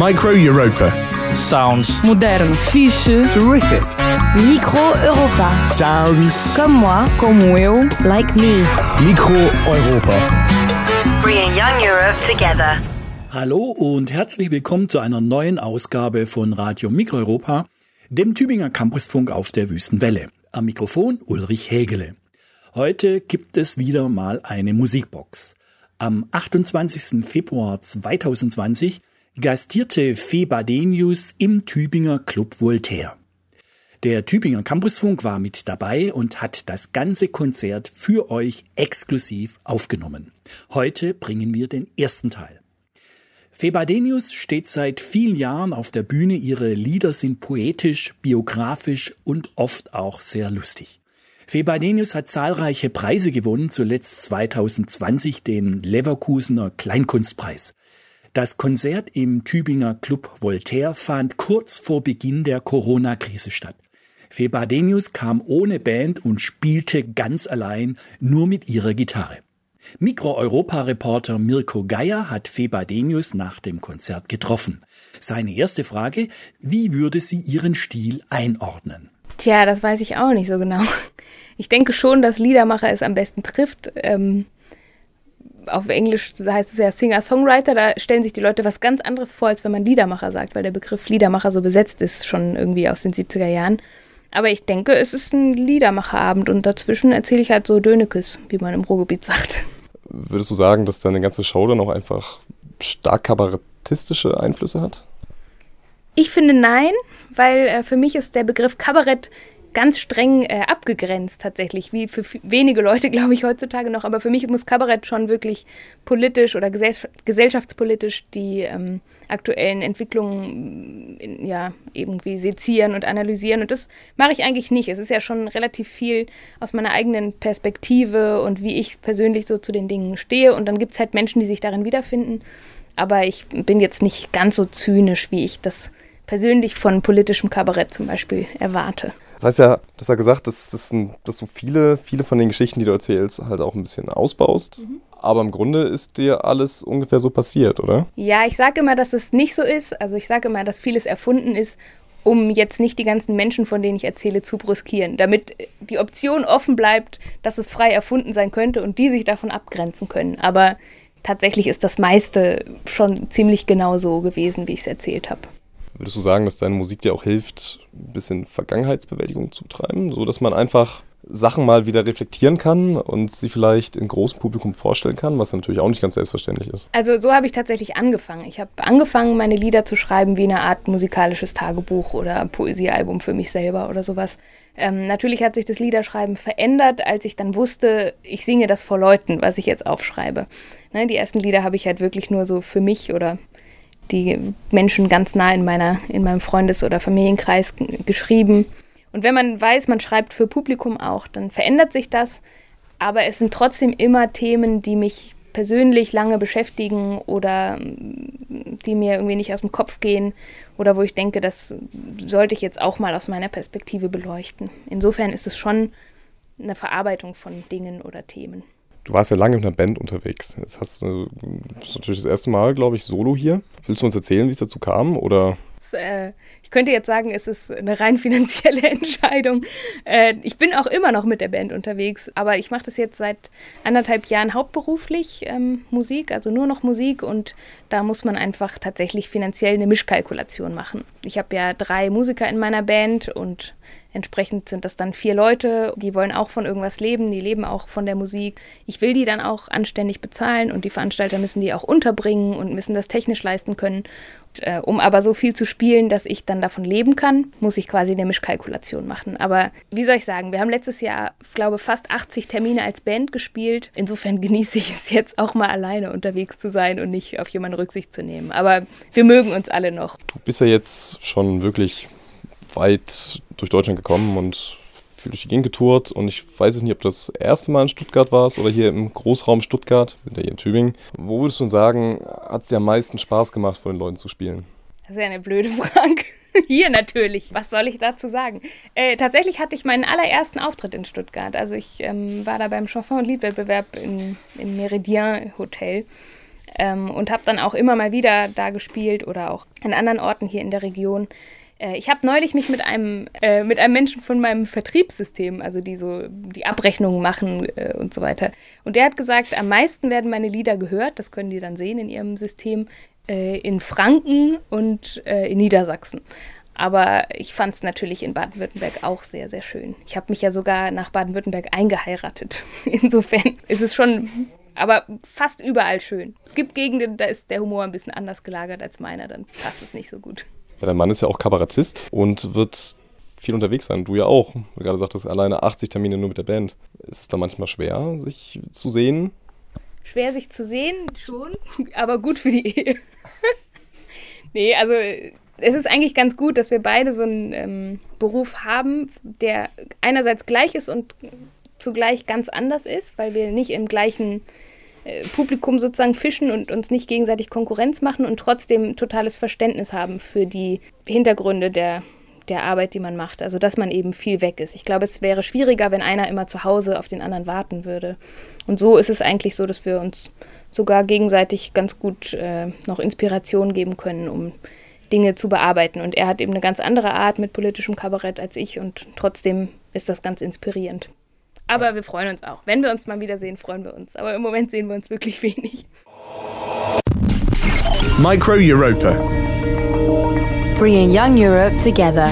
Micro Europa. Sounds Modern. Fiche. Terrific. Micro Europa. Sounds. Comme moi. Como eu. Like me. Micro Europa. Bringing young Europe together. Hallo und herzlich willkommen zu einer neuen Ausgabe von Radio Mikroeuropa, dem Tübinger Campusfunk auf der Wüstenwelle. Am Mikrofon Ulrich Hägele. Heute gibt es wieder mal eine Musikbox. Am 28. Februar 2020 gastierte Fe Badenius im Tübinger Club Voltaire. Der Tübinger Campusfunk war mit dabei und hat das ganze Konzert für euch exklusiv aufgenommen. Heute bringen wir den ersten Teil. Fe Badenius steht seit vielen Jahren auf der Bühne. Ihre Lieder sind poetisch, biografisch und oft auch sehr lustig. Fe Badenius hat zahlreiche Preise gewonnen, zuletzt 2020 den Leverkusener Kleinkunstpreis. Das Konzert im Tübinger Club Voltaire fand kurz vor Beginn der Corona-Krise statt. Fe Badenius kam ohne Band und spielte ganz allein nur mit ihrer Gitarre. Mikro-Europa-Reporter Mirko Geier hat Fe Badenius nach dem Konzert getroffen. Seine erste Frage: Wie würde sie ihren Stil einordnen? Tja, das weiß ich auch nicht so genau. Ich denke schon, dass Liedermacher es am besten trifft. Auf Englisch heißt es ja Singer-Songwriter, da stellen sich die Leute was ganz anderes vor, als wenn man Liedermacher sagt, weil der Begriff Liedermacher so besetzt ist, schon irgendwie aus den 70er Jahren. Aber ich denke, es ist ein Liedermacherabend und dazwischen erzähle ich halt so Dönekes, wie man im Ruhrgebiet sagt. Würdest du sagen, dass deine ganze Show dann auch einfach stark kabarettistische Einflüsse hat? Ich finde nein, weil für mich ist der Begriff Kabarett ganz streng abgegrenzt tatsächlich, wie für wenige Leute, glaube ich, heutzutage noch. Aber für mich muss Kabarett schon wirklich politisch oder gesellschaftspolitisch die aktuellen Entwicklungen irgendwie sezieren und analysieren. Und das mache ich eigentlich nicht. Es ist ja schon relativ viel aus meiner eigenen Perspektive und wie ich persönlich so zu den Dingen stehe. Und dann gibt es halt Menschen, die sich darin wiederfinden. Aber ich bin jetzt nicht ganz so zynisch, wie ich das persönlich von politischem Kabarett zum Beispiel erwarte. Das heißt ja, du hast ja gesagt, dass du viele von den Geschichten, die du erzählst, halt auch ein bisschen ausbaust. Mhm. Aber im Grunde ist dir alles ungefähr so passiert, oder? Ja, ich sage immer, dass es nicht so ist. Also ich sage immer, dass vieles erfunden ist, um jetzt nicht die ganzen Menschen, von denen ich erzähle, zu brüskieren. Damit die Option offen bleibt, dass es frei erfunden sein könnte und die sich davon abgrenzen können. Aber tatsächlich ist das meiste schon ziemlich genau so gewesen, wie ich es erzählt habe. Würdest du sagen, dass deine Musik dir auch hilft, ein bisschen Vergangenheitsbewältigung zu treiben, so dass man einfach Sachen mal wieder reflektieren kann und sie vielleicht in großem Publikum vorstellen kann, was natürlich auch nicht ganz selbstverständlich ist? Also so habe ich tatsächlich angefangen. Ich habe angefangen, meine Lieder zu schreiben wie eine Art musikalisches Tagebuch oder Poesiealbum für mich selber oder sowas. Natürlich hat sich das Liederschreiben verändert, als ich dann wusste, ich singe das vor Leuten, was ich jetzt aufschreibe. Ne, die ersten Lieder habe ich halt wirklich nur so für mich oder die Menschen ganz nah in meinem Freundes- oder Familienkreis geschrieben. Und wenn man weiß, man schreibt für Publikum auch, dann verändert sich das. Aber es sind trotzdem immer Themen, die mich persönlich lange beschäftigen oder die mir irgendwie nicht aus dem Kopf gehen oder wo ich denke, das sollte ich jetzt auch mal aus meiner Perspektive beleuchten. Insofern ist es schon eine Verarbeitung von Dingen oder Themen. Du warst ja lange mit einer Band unterwegs. Jetzt bist du natürlich das erste Mal, glaube ich, solo hier. Willst du uns erzählen, wie es dazu kam? Oder? Ich könnte jetzt sagen, es ist eine rein finanzielle Entscheidung. Ich bin auch immer noch mit der Band unterwegs, aber ich mache das jetzt seit 1,5 Jahren hauptberuflich, Musik, also nur noch Musik. Und da muss man einfach tatsächlich finanziell eine Mischkalkulation machen. Ich habe ja 3 Musiker in meiner Band und entsprechend sind das dann 4 Leute, die wollen auch von irgendwas leben, die leben auch von der Musik. Ich will die dann auch anständig bezahlen und die Veranstalter müssen die auch unterbringen und müssen das technisch leisten können. Und, um aber so viel zu spielen, dass ich dann davon leben kann, muss ich quasi eine Mischkalkulation machen. Aber wie soll ich sagen, wir haben letztes Jahr, glaube ich, fast 80 Termine als Band gespielt. Insofern genieße ich es jetzt auch mal alleine unterwegs zu sein und nicht auf jemanden Rücksicht zu nehmen. Aber wir mögen uns alle noch. Du bist ja jetzt schon wirklich weit durch Deutschland gekommen und viel durch die Gegend getourt. Und ich weiß es nicht, ob das erste Mal in Stuttgart warst oder hier im Großraum Stuttgart, wir sind ja hier in Tübingen. Wo würdest du sagen, hat es dir am meisten Spaß gemacht, vor den Leuten zu spielen? Das ist ja eine blöde Frage. Hier natürlich. Was soll ich dazu sagen? Tatsächlich hatte ich meinen allerersten Auftritt in Stuttgart. Also ich war da beim Chanson- und Liedwettbewerb im Meridien Hotel. und habe dann auch immer mal wieder da gespielt oder auch an anderen Orten hier in der Region. Ich habe neulich mich mit einem Menschen von meinem Vertriebssystem, also die so die Abrechnungen machen und so weiter. Und der hat gesagt, am meisten werden meine Lieder gehört, das können die dann sehen in ihrem System, in Franken und in Niedersachsen. Aber ich fand es natürlich in Baden-Württemberg auch sehr, sehr schön. Ich habe mich ja sogar nach Baden-Württemberg eingeheiratet. Insofern ist es schon, aber fast überall schön. Es gibt Gegenden, da ist der Humor ein bisschen anders gelagert als meiner, dann passt es nicht so gut. Ja, dein Mann ist ja auch Kabarettist und wird viel unterwegs sein. Du ja auch. Du gerade sagtest, alleine 80 Termine nur mit der Band. Ist es da manchmal schwer, sich zu sehen? Schwer, sich zu sehen, schon, aber gut für die Ehe. Nee, also es ist eigentlich ganz gut, dass wir beide so einen Beruf haben, der einerseits gleich ist und zugleich ganz anders ist, weil wir nicht im gleichen Publikum sozusagen fischen und uns nicht gegenseitig Konkurrenz machen und trotzdem totales Verständnis haben für die Hintergründe der Arbeit, die man macht. Also, dass man eben viel weg ist. Ich glaube, es wäre schwieriger, wenn einer immer zu Hause auf den anderen warten würde. Und so ist es eigentlich so, dass wir uns sogar gegenseitig ganz gut noch Inspiration geben können, um Dinge zu bearbeiten. Und er hat eben eine ganz andere Art mit politischem Kabarett als ich und trotzdem ist das ganz inspirierend. Aber wir freuen uns auch. Wenn wir uns mal wiedersehen, freuen wir uns. Aber im Moment sehen wir uns wirklich wenig. Micro Europa. Bringing young Europe together.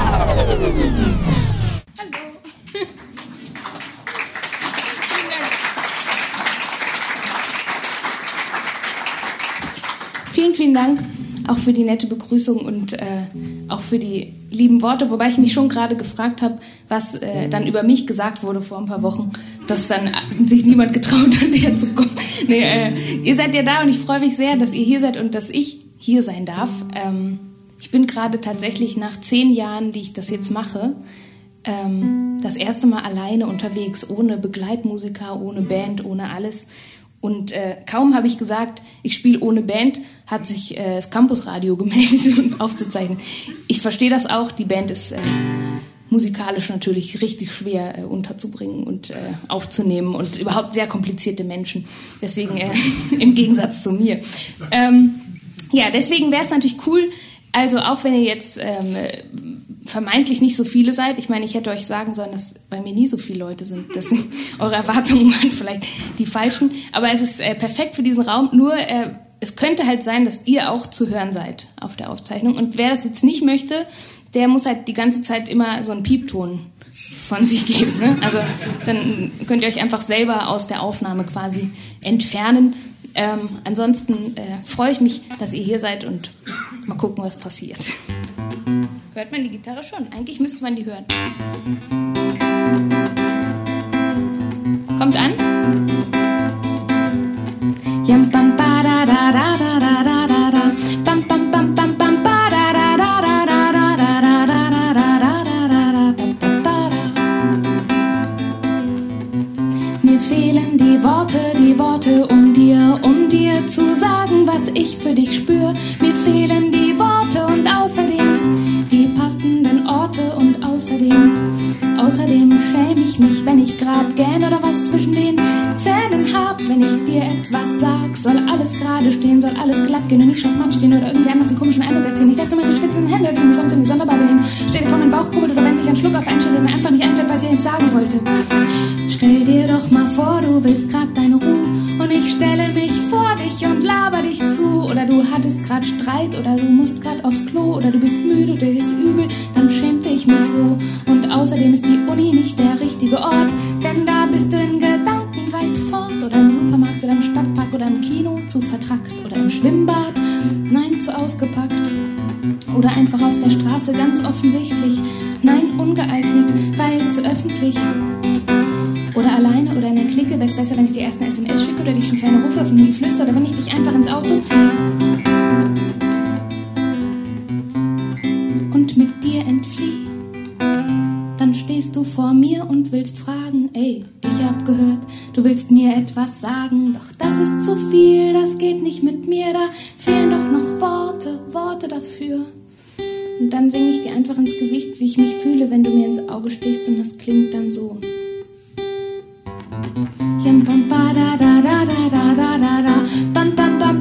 Vielen, vielen Dank auch für die nette Begrüßung und auch für die lieben Worte, wobei ich mich schon gerade gefragt habe, was dann über mich gesagt wurde vor ein paar Wochen, dass dann sich niemand getraut hat, herzukommen. Nee, ihr seid ja da und ich freue mich sehr, dass ihr hier seid und dass ich hier sein darf. Ich bin gerade tatsächlich nach 10 Jahren, die ich das jetzt mache, das erste Mal alleine unterwegs, ohne Begleitmusiker, ohne Band, ohne alles. Und kaum habe ich gesagt, ich spiele ohne Band, hat sich das Campusradio gemeldet, um aufzuzeichnen. Ich verstehe das auch, die Band ist musikalisch natürlich richtig schwer unterzubringen und aufzunehmen und überhaupt sehr komplizierte Menschen. Deswegen im Gegensatz zu mir. Ja, deswegen wäre es natürlich cool, also auch wenn ihr jetzt vermeintlich nicht so viele seid. Ich meine, ich hätte euch sagen sollen, dass bei mir nie so viele Leute sind. Eure Erwartungen waren vielleicht die falschen. Aber es ist perfekt für diesen Raum. Nur es könnte halt sein, dass ihr auch zu hören seid auf der Aufzeichnung. Und wer das jetzt nicht möchte, der muss halt die ganze Zeit immer so einen Piepton von sich geben. Ne? Also dann könnt ihr euch einfach selber aus der Aufnahme quasi entfernen. Ansonsten freue ich mich, dass ihr hier seid und mal gucken, was passiert. Hört man die Gitarre schon? Eigentlich müsste man die hören. Kommt an. Jam bam ba da da da da da da da da bam bam bam bam bam ba da da da da da da da da da da da da da. Mir fehlen die Worte, um dir zu sagen, was ich für dich spür. Mir fehlen die Worte und außerdem die passenden Orte und außerdem schäme ich mich, wenn ich grad gähn oder was zwischen den Zähnen hab. Wenn ich dir etwas sag, soll alles gerade stehen, soll alles glatt gehen und nicht schachmatt stehen oder irgendwie anders einen komischen Eindruck erzählen. Ich lasse meine schwitzenden Hände, die mich sonst irgendwie sonderbar benehmen. Stell dir vor, mein Bauch krummelt oder wenn sich ein Schluck auf einstellt und mir einfach nicht einfällt, was ich eigentlich sagen wollte. Stell dir doch mal vor, du willst grad deine Ruhe und ich stelle mich vor dich und laber dich zu. Oder du hattest grad Streit oder du musst grad aufs Klo oder du bist müde oder dir ist übel, dann schämte ich mich so. Und außerdem ist die Uni nicht der richtige Ort, denn da bist du in Gedanken weit fort. Oder im Supermarkt oder im Stadtpark oder im Kino zu vertrackt oder im Schwimmbad, nein, zu ausgepackt. Oder einfach auf der Straße ganz offensichtlich, nein, ungeeignet, weil zu öffentlich. Oder alleine oder in der Clique, wäre es besser, wenn ich dir erst eine SMS schicke oder dich schon ferne rufe oder von hinten flüster oder wenn ich dich einfach ins Auto ziehe. Und mit dir entflieh. Dann stehst du vor mir und willst fragen, ey, ich hab gehört, du willst mir etwas sagen, doch das ist zu viel, das geht nicht mit mir, da fehlen doch noch Worte dafür. Und dann singe ich dir einfach ins Gesicht, wie ich mich fühle, wenn du mir ins Auge stichst und das klingt dann so. Jam bam ba da da da da da da da bam bam bam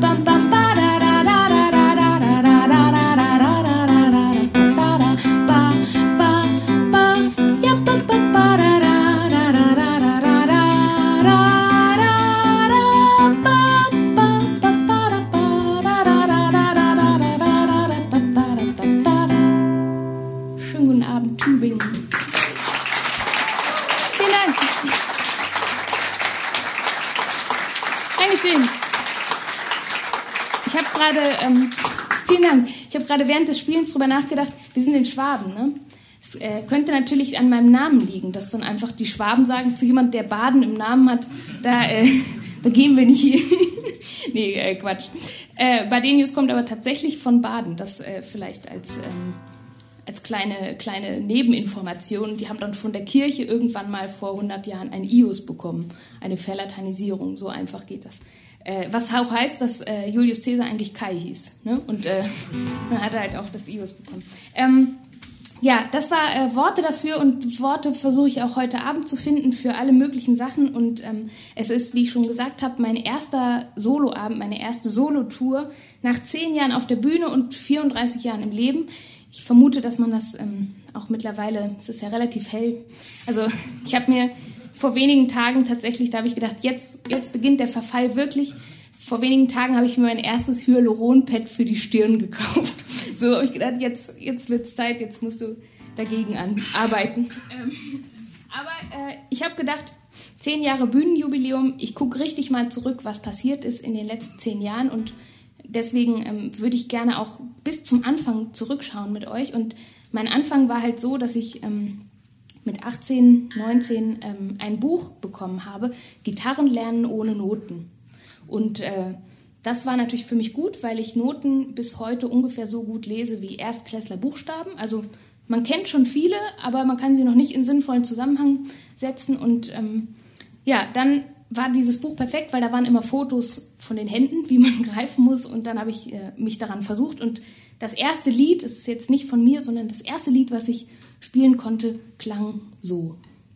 Ich habe gerade, vielen Dank, ich habe gerade während des Spielens drüber nachgedacht, wir sind in Schwaben, ne? Es könnte natürlich an meinem Namen liegen, dass dann einfach die Schwaben sagen zu jemand, der Baden im Namen hat, da gehen wir nicht hin. Nee, Quatsch. Badenius kommt aber tatsächlich von Baden, das vielleicht als kleine Nebeninformation. Die haben dann von der Kirche irgendwann mal vor 100 Jahren ein Ius bekommen, eine Verlatinisierung, so einfach geht das. Was auch heißt, dass Julius Caesar eigentlich Kai hieß. Ne? Und dann hat er halt auch das Ius bekommen. Ja, das war Worte dafür, und Worte versuche ich auch heute Abend zu finden für alle möglichen Sachen. Und es ist, wie ich schon gesagt habe, mein erster Soloabend, meine erste Solotour nach 10 Jahren auf der Bühne und 34 Jahren im Leben. Ich vermute, dass man das auch mittlerweile, es ist ja relativ hell, also ich habe mir vor wenigen Tagen tatsächlich, da habe ich gedacht, jetzt beginnt der Verfall wirklich. Vor wenigen Tagen habe ich mir mein erstes Hyaluron-Pad für die Stirn gekauft. So habe ich gedacht, jetzt wird es Zeit, jetzt musst du dagegen arbeiten. Aber ich habe gedacht, 10 Jahre Bühnenjubiläum, ich gucke richtig mal zurück, was passiert ist in den letzten 10 Jahren, und deswegen würde ich gerne auch bis zum Anfang zurückschauen mit euch. Und mein Anfang war halt so, dass ich mit 18, 19 ein Buch bekommen habe, Gitarren lernen ohne Noten. Und das war natürlich für mich gut, weil ich Noten bis heute ungefähr so gut lese wie Erstklässler Buchstaben. Also man kennt schon viele, aber man kann sie noch nicht in sinnvollen Zusammenhang setzen. Und dann war dieses Buch perfekt, weil da waren immer Fotos von den Händen, wie man greifen muss. Und dann habe ich mich daran versucht. Und das erste Lied, das ist jetzt nicht von mir, sondern das erste Lied, was ich spielen konnte, klang so.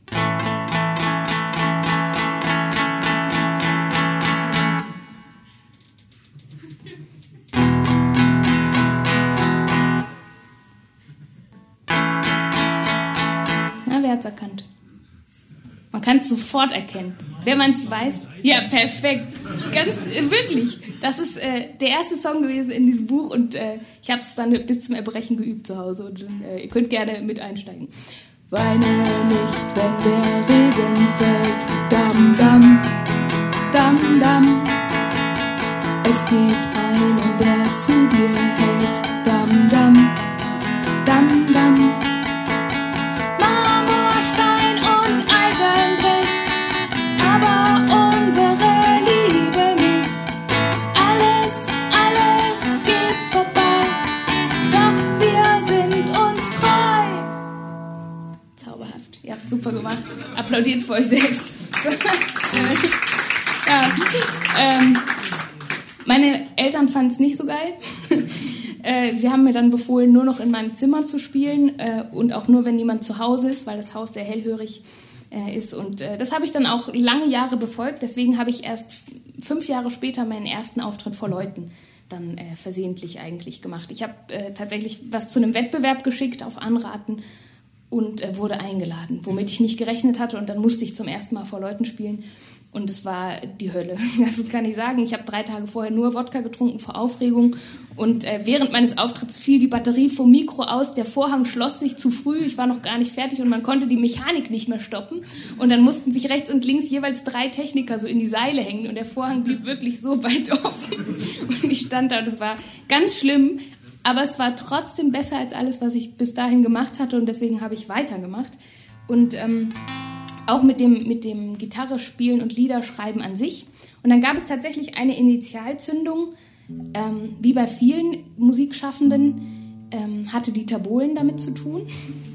Na, wer hat's erkannt? Man kann es sofort erkennen. Wenn man es weiß, ja, perfekt. Wirklich. Das ist der erste Song gewesen in diesem Buch, und ich habe es dann bis zum Erbrechen geübt zu Hause. Und ihr könnt gerne mit einsteigen. Weine nicht, wenn der Regen fällt. Dam, dam, dam, dam. Es gibt einen, der zu dir hält. Dam, dam, dam, dam. Super gemacht. Applaudiert für euch selbst. Meine Eltern fanden es nicht so geil. Sie haben mir dann befohlen, nur noch in meinem Zimmer zu spielen und auch nur, wenn niemand zu Hause ist, weil das Haus sehr hellhörig ist. Und das habe ich dann auch lange Jahre befolgt. Deswegen habe ich erst 5 Jahre später meinen ersten Auftritt vor Leuten dann versehentlich eigentlich gemacht. Ich habe tatsächlich was zu einem Wettbewerb geschickt auf Anraten und wurde eingeladen, womit ich nicht gerechnet hatte. Und dann musste ich zum ersten Mal vor Leuten spielen. Und es war die Hölle. Das kann ich sagen. Ich habe 3 Tage vorher nur Wodka getrunken vor Aufregung. Und während meines Auftritts fiel die Batterie vom Mikro aus. Der Vorhang schloss sich zu früh. Ich war noch gar nicht fertig und man konnte die Mechanik nicht mehr stoppen. Und dann mussten sich rechts und links jeweils 3 Techniker so in die Seile hängen. Und der Vorhang blieb wirklich so weit offen. Und ich stand da und es war ganz schlimm. Aber es war trotzdem besser als alles, was ich bis dahin gemacht hatte, und deswegen habe ich weitergemacht. Und auch mit dem Gitarre spielen und Liederschreiben an sich. Und dann gab es tatsächlich eine Initialzündung, wie bei vielen Musikschaffenden, hatte Dieter Bohlen damit zu tun.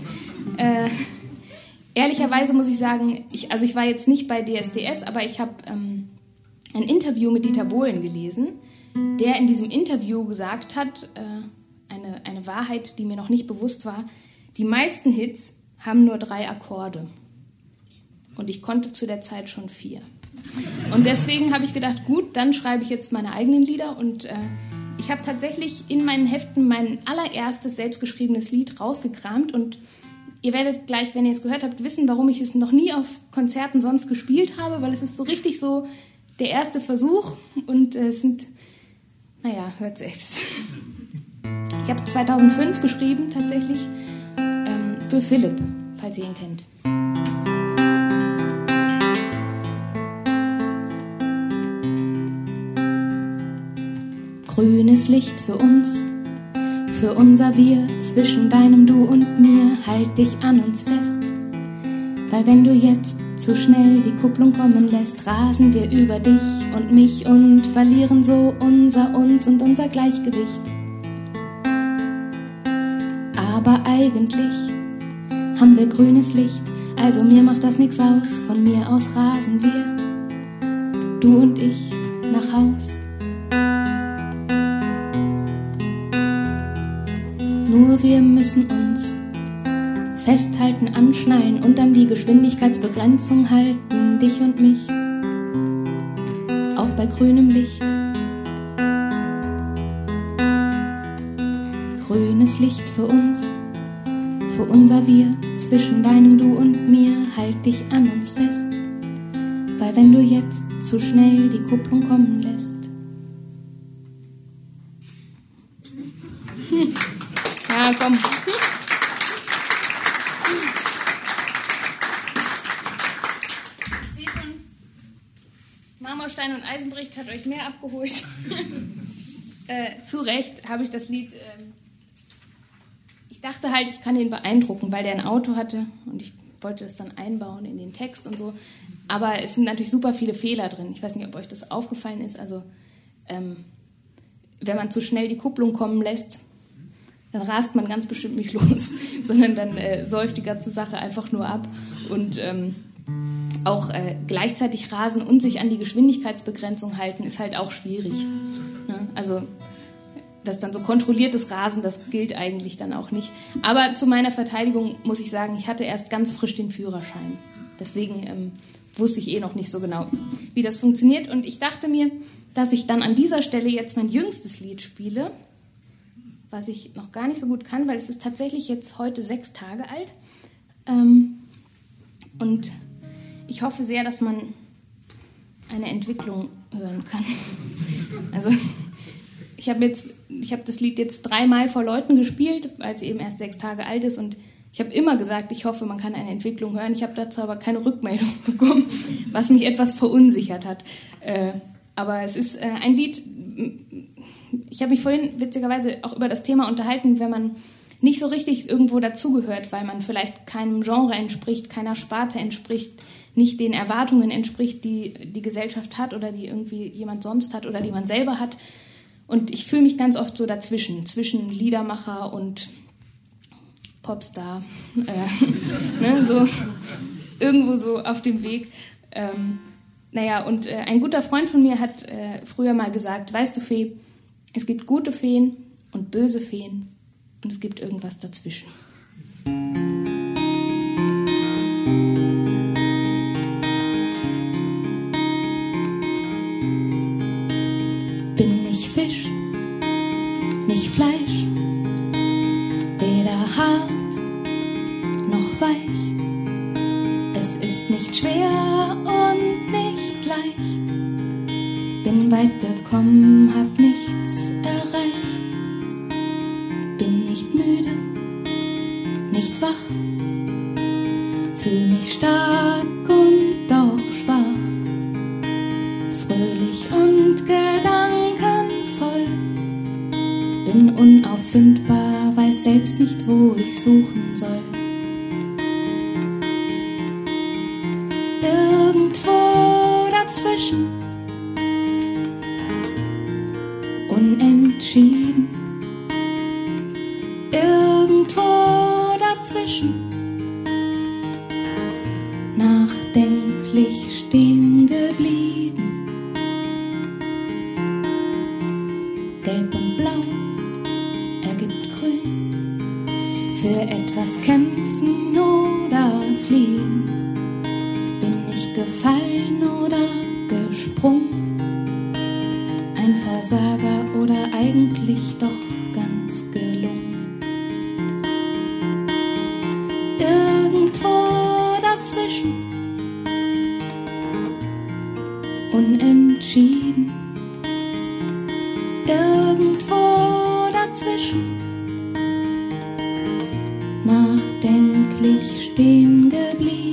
Ehrlicherweise muss ich sagen, ich war jetzt nicht bei DSDS, aber ich habe ein Interview mit Dieter Bohlen gelesen, der in diesem Interview gesagt hat, eine Wahrheit, die mir noch nicht bewusst war: Die meisten Hits haben nur 3 Akkorde. Und ich konnte zu der Zeit schon 4. Und deswegen habe ich gedacht, gut, dann schreibe ich jetzt meine eigenen Lieder. Und ich habe tatsächlich in meinen Heften mein allererstes selbstgeschriebenes Lied rausgekramt. Und ihr werdet gleich, wenn ihr es gehört habt, wissen, warum ich es noch nie auf Konzerten sonst gespielt habe, weil es ist so richtig so der erste Versuch. Und es sind, hört selbst. Ich habe es 2005 geschrieben, tatsächlich, für Philipp, falls ihr ihn kennt. grünes Licht für uns, für unser Wir zwischen deinem Du und mir. Halt dich an uns fest, weil wenn du jetzt zu schnell die Kupplung kommen lässt, rasen wir über dich und mich und verlieren so unser Uns und unser Gleichgewicht. Aber eigentlich haben wir grünes Licht, also mir macht das nix aus. Von mir aus rasen wir, du und ich, nach Haus. Nur wir müssen uns festhalten, anschnallen und an die Geschwindigkeitsbegrenzung halten, dich und mich, auch bei grünem Licht. Grünes Licht für uns, für unser Wir zwischen deinem Du und mir. Halt dich an uns fest, weil wenn du jetzt zu schnell die Kupplung kommen lässt. Ja, komm. Marmorstein und Eisenbricht hat euch mehr abgeholt. Zu Recht habe ich das Lied... ich dachte halt, ich kann ihn beeindrucken, weil der ein Auto hatte und ich wollte das dann einbauen in den Text und so. Aber es sind natürlich super viele Fehler drin. Ich weiß nicht, ob euch das aufgefallen ist. Also, wenn man zu schnell die Kupplung kommen lässt, dann rast man ganz bestimmt nicht los, sondern dann säuft die ganze Sache einfach nur ab. Und auch gleichzeitig rasen und sich an die Geschwindigkeitsbegrenzung halten, ist halt auch schwierig. Ne? Also das dann so kontrolliertes Rasen, das gilt eigentlich dann auch nicht. Aber zu meiner Verteidigung muss ich sagen, ich hatte erst ganz frisch den Führerschein. Deswegen wusste ich noch nicht so genau, wie das funktioniert. Und ich dachte mir, dass ich dann an dieser Stelle jetzt mein jüngstes Lied spiele, was ich noch gar nicht so gut kann, weil es ist tatsächlich jetzt heute 6 Tage alt. Und ich hoffe sehr, dass man eine Entwicklung hören kann. Also ich habe das Lied jetzt 3-mal vor Leuten gespielt, weil es eben erst 6 Tage alt ist, und ich habe immer gesagt, ich hoffe, man kann eine Entwicklung hören. Ich habe dazu aber keine Rückmeldung bekommen, was mich etwas verunsichert hat. Aber es ist ein Lied, ich habe mich vorhin witzigerweise auch über das Thema unterhalten, wenn man nicht so richtig irgendwo dazugehört, weil man vielleicht keinem Genre entspricht, keiner Sparte entspricht, nicht den Erwartungen entspricht, die die Gesellschaft hat oder die irgendwie jemand sonst hat oder die man selber hat. Und ich fühle mich ganz oft so zwischen Liedermacher und Popstar, ne, so irgendwo so auf dem Weg. Und ein guter Freund von mir hat früher mal gesagt, weißt du, Fee, es gibt gute Feen und böse Feen und es gibt irgendwas dazwischen. Bin nicht Fisch, nicht Fleisch, weder hart noch weich. Es ist nicht schwer und nicht leicht. Bin weit gekommen, hab nichts erreicht. Bin nicht müde, nicht wach. Fühl mich stark und doch schwach. Fröhlich und gedankenvoll. Bin unauffindbar, weiß selbst nicht, wo ich suchen soll. Irgendwo dazwischen, unentschieden. Irgendwo dazwischen, nachdenklich stehen geblieben. Gelb und Blau ergibt Grün. Für etwas kämpfen oder fliehen. Bin ich gefallen oder gesprungen? Ein Versager oder eigentlich doch ganz gelungen? Irgendwo dazwischen, unentschieden. Irgendwo dazwischen, nachdenklich stehen geblieben.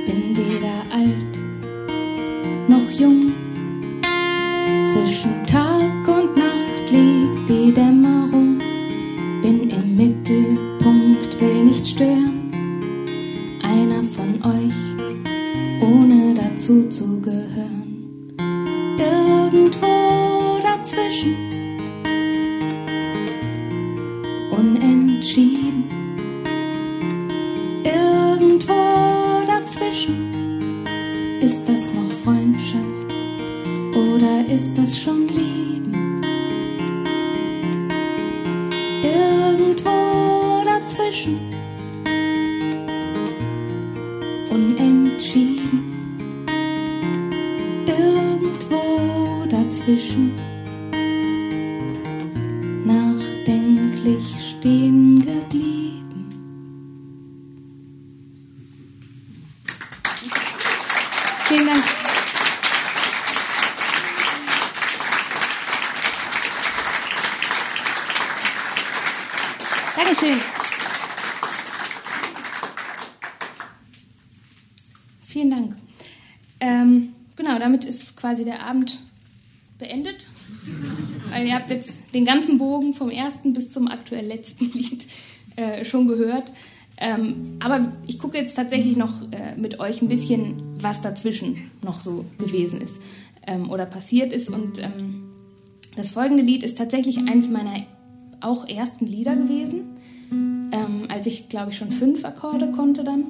bin weder alt noch jung. Zwischen Tag und Nacht liegt die Dämmerung. Bin im Mittelpunkt, will nicht stören. Einer von euch, ohne dazu zu gehören. Irgendwo dazwischen, unentschieden. Irgendwo dazwischen, ist das noch Freundschaft oder ist das schon Lieben? Irgendwo dazwischen, unentschieden. Irgendwo dazwischen, nachdenklich stehen geblieben. Vielen Dank. Dankeschön. Vielen Dank. Genau, damit ist quasi der Abend beendet. Weil ihr habt jetzt den ganzen Bogen vom ersten bis zum aktuell letzten Lied schon gehört. Aber ich gucke jetzt tatsächlich noch mit euch ein bisschen, was dazwischen noch so gewesen ist oder passiert ist. Und das folgende Lied ist tatsächlich eins meiner auch ersten Lieder gewesen, als ich, glaube ich, schon 5 Akkorde konnte dann.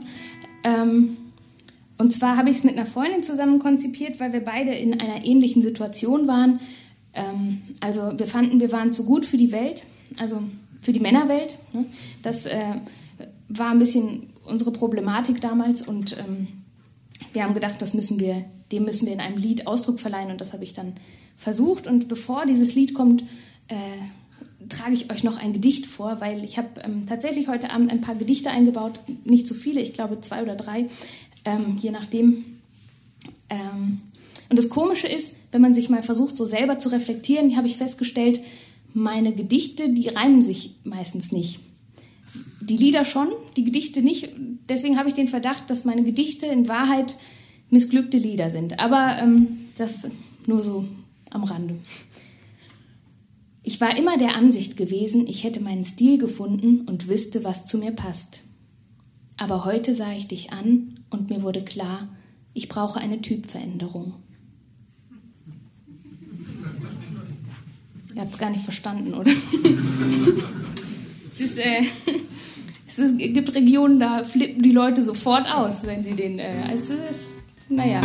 Und zwar habe ich es mit einer Freundin zusammen konzipiert, weil wir beide in einer ähnlichen Situation waren. Also wir fanden, wir waren zu gut für die Welt, also für die Männerwelt. Ne? Das war ein bisschen unsere Problematik damals und wir haben gedacht, dem müssen wir in einem Lied Ausdruck verleihen und das habe ich dann versucht. Und bevor dieses Lied kommt, trage ich euch noch ein Gedicht vor, weil ich habe tatsächlich heute Abend ein paar Gedichte eingebaut, nicht zu viele, ich glaube 2 oder 3, je nachdem. Und das Komische ist, wenn man sich mal versucht, so selber zu reflektieren, habe ich festgestellt, meine Gedichte, die reimen sich meistens nicht. Die Lieder schon, die Gedichte nicht. Deswegen habe ich den Verdacht, dass meine Gedichte in Wahrheit missglückte Lieder sind. Aber das nur so am Rande. Ich war immer der Ansicht gewesen, ich hätte meinen Stil gefunden und wüsste, was zu mir passt. Aber heute sah ich dich an und mir wurde klar, ich brauche eine Typveränderung. Ihr habt es gar nicht verstanden, oder? Es gibt Regionen, da flippen die Leute sofort aus, wenn sie den... naja.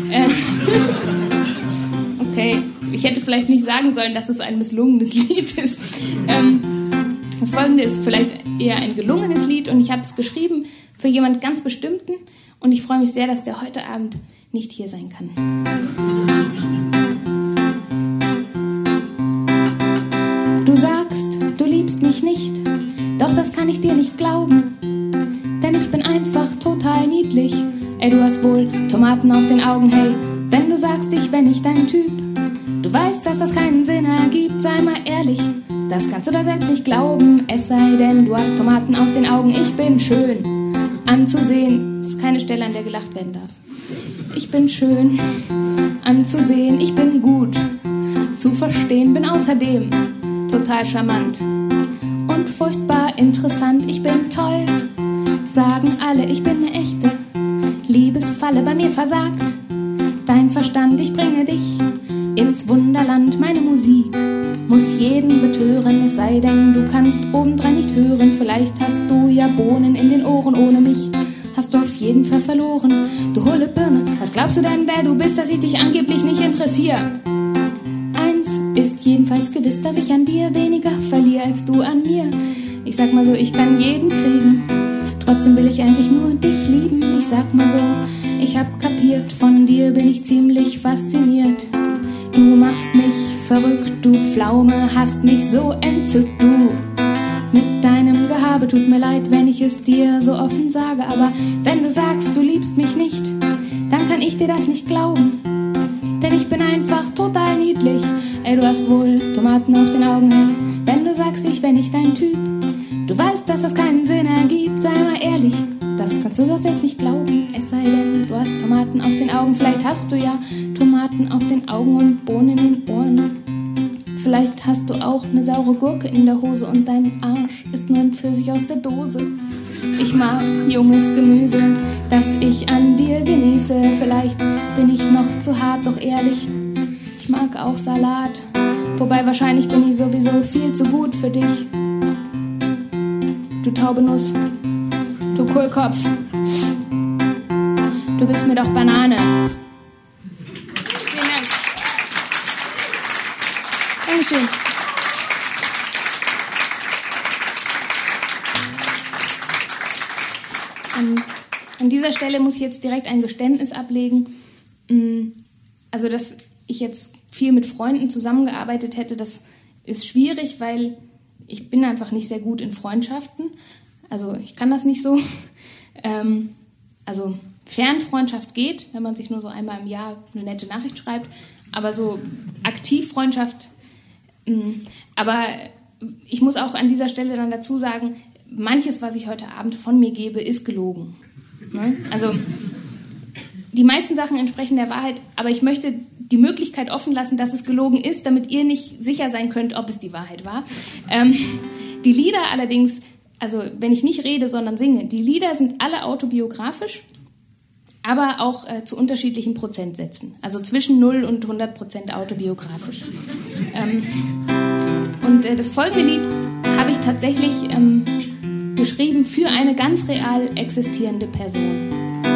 Okay, ich hätte vielleicht nicht sagen sollen, dass es ein misslungenes Lied ist. Das folgende ist vielleicht eher ein gelungenes Lied und ich habe es geschrieben für jemand ganz Bestimmten und ich freue mich sehr, dass der heute Abend nicht hier sein kann. Du sagst, du liebst mich nicht, doch das kann ich dir nicht glauben, denn ich bin einfach total niedlich. Ey, du hast wohl Tomaten auf den Augen, hey, wenn du sagst, ich bin nicht dein Typ. Du weißt, dass das keinen Sinn ergibt, sei mal ehrlich, das kannst du da selbst nicht glauben. Es sei denn, du hast Tomaten auf den Augen, ich bin schön anzusehen. Das ist keine Stelle, an der gelacht werden darf. Ich bin schön anzusehen, ich bin gut zu verstehen, bin außerdem total charmant und furchtbar interessant. Ich bin toll, sagen alle, ich bin eine echte Liebesfalle, bei mir versagt dein Verstand, ich bringe dich ins Wunderland. Meine Musik muss jeden betören, es sei denn, du kannst obendrein nicht hören. Vielleicht hast du ja Bohnen in den Ohren, ohne mich hast du auf jeden Fall verloren. Du hohle Birne, was glaubst du denn, wer du bist, dass ich dich angeblich nicht interessiere? Eins ist jedenfalls gewiss, dass ich an dir weniger verliere als du an mir. Ich sag mal so, ich kann jeden kriegen, trotzdem will ich eigentlich nur dich lieben. Ich sag mal so, ich hab kapiert, von dir bin ich ziemlich fasziniert. Du machst mich verrückt, du Pflaume, hast mich so entzückt, du mit deinem Gehabe. Tut mir leid, wenn ich es dir so offen sage, aber wenn du sagst, du liebst mich nicht, dann kann ich dir das nicht glauben, denn ich bin einfach total niedlich. Ey, du hast wohl Tomaten auf den Augen, hey, wenn du sagst, ich bin nicht dein Typ. Du weißt, dass das keinen Sinn ergibt, sei mal ehrlich, das kannst du doch selbst nicht glauben. Es sei denn, hast Tomaten auf den Augen, vielleicht hast du ja Tomaten auf den Augen und Bohnen in den Ohren. Vielleicht hast du auch eine saure Gurke in der Hose und dein Arsch ist nur ein Pfirsich aus der Dose. Ich mag junges Gemüse, das ich an dir genieße. Vielleicht bin ich noch zu hart, doch ehrlich, ich mag auch Salat. Wobei wahrscheinlich bin ich sowieso viel zu gut für dich. Du taube Nuss, du Kohlkopf, du bist mir doch Banane. Vielen Dank. Dankeschön. An dieser Stelle muss ich jetzt direkt ein Geständnis ablegen. Also, dass ich jetzt viel mit Freunden zusammengearbeitet hätte, das ist schwierig, weil ich bin einfach nicht sehr gut in Freundschaften. Also ich kann das nicht so. Also Fernfreundschaft geht, wenn man sich nur so einmal im Jahr eine nette Nachricht schreibt. Aber so Aktivfreundschaft. Aber ich muss auch an dieser Stelle dann dazu sagen, manches, was ich heute Abend von mir gebe, ist gelogen. Ne? Also die meisten Sachen entsprechen der Wahrheit, aber ich möchte die Möglichkeit offen lassen, dass es gelogen ist, damit ihr nicht sicher sein könnt, ob es die Wahrheit war. Die Lieder allerdings, also wenn ich nicht rede, sondern singe, die Lieder sind alle autobiografisch, aber auch zu unterschiedlichen Prozentsätzen. Also zwischen 0 und 100% autobiografisch. Und das folgende Lied habe ich tatsächlich geschrieben für eine ganz real existierende Person.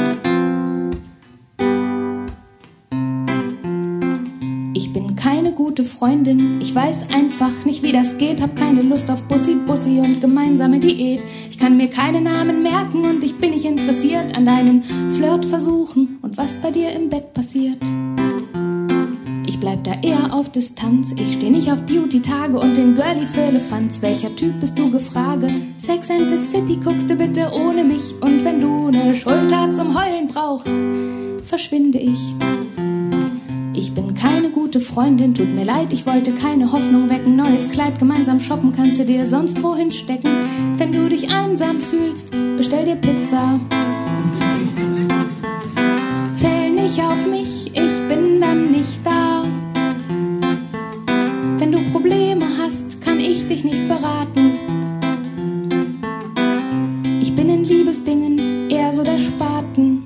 Ich bin keine gute Freundin, ich weiß einfach nicht, wie das geht, hab keine Lust auf Bussi und gemeinsame Diät. Ich kann mir keine Namen merken und ich bin nicht interessiert an deinen Flirtversuchen und was bei dir im Bett passiert. Ich bleib da eher auf Distanz, ich steh nicht auf Beauty-Tage und den Girlie Firlefanz. Welcher Typ bist du, gefrage? Sex and the City guckst du bitte ohne mich und wenn du ne Schulter zum Heulen brauchst, verschwinde ich. Ich bin keine gute Freundin, tut mir leid, ich wollte keine Hoffnung wecken. Neues Kleid, gemeinsam shoppen, kannst du dir sonst wohin stecken. Wenn du dich einsam fühlst, bestell dir Pizza. Zähl nicht auf mich, ich bin dann nicht da. Wenn du Probleme hast, kann ich dich nicht beraten. Ich bin in Liebesdingen eher so der Spaten.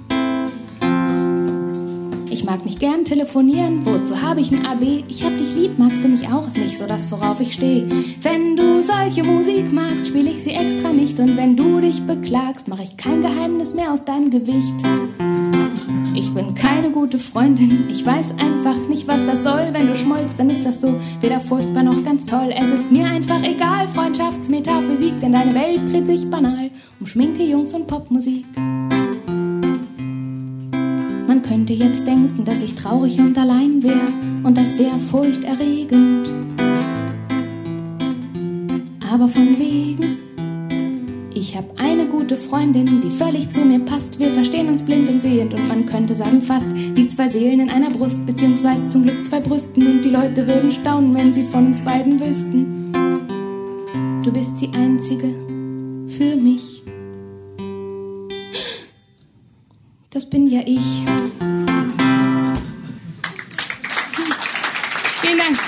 Ich mag nicht gern telefonieren, wozu habe ich ein AB? Ich hab dich lieb, magst du mich auch? Ist nicht so das, worauf ich stehe. Wenn du solche Musik magst, spiele ich sie extra nicht. Und wenn du dich beklagst, mache ich kein Geheimnis mehr aus deinem Gewicht. Ich bin keine gute Freundin, ich weiß einfach nicht, was das soll. Wenn du schmollst, dann ist das so weder furchtbar noch ganz toll. Es ist mir einfach egal, Freundschaftsmetaphysik, denn deine Welt dreht sich banal um Schminke, Jungs und Popmusik. Man könnte jetzt denken, dass ich traurig und allein wäre, und das wäre furchterregend. Aber von wegen, ich hab eine gute Freundin, die völlig zu mir passt. Wir verstehen uns blind und sehend und man könnte sagen fast wie zwei Seelen in einer Brust, beziehungsweise zum Glück zwei Brüsten. Und die Leute würden staunen, wenn sie von uns beiden wüssten. Du bist die Einzige für mich. Das bin ja ich. Vielen Dank.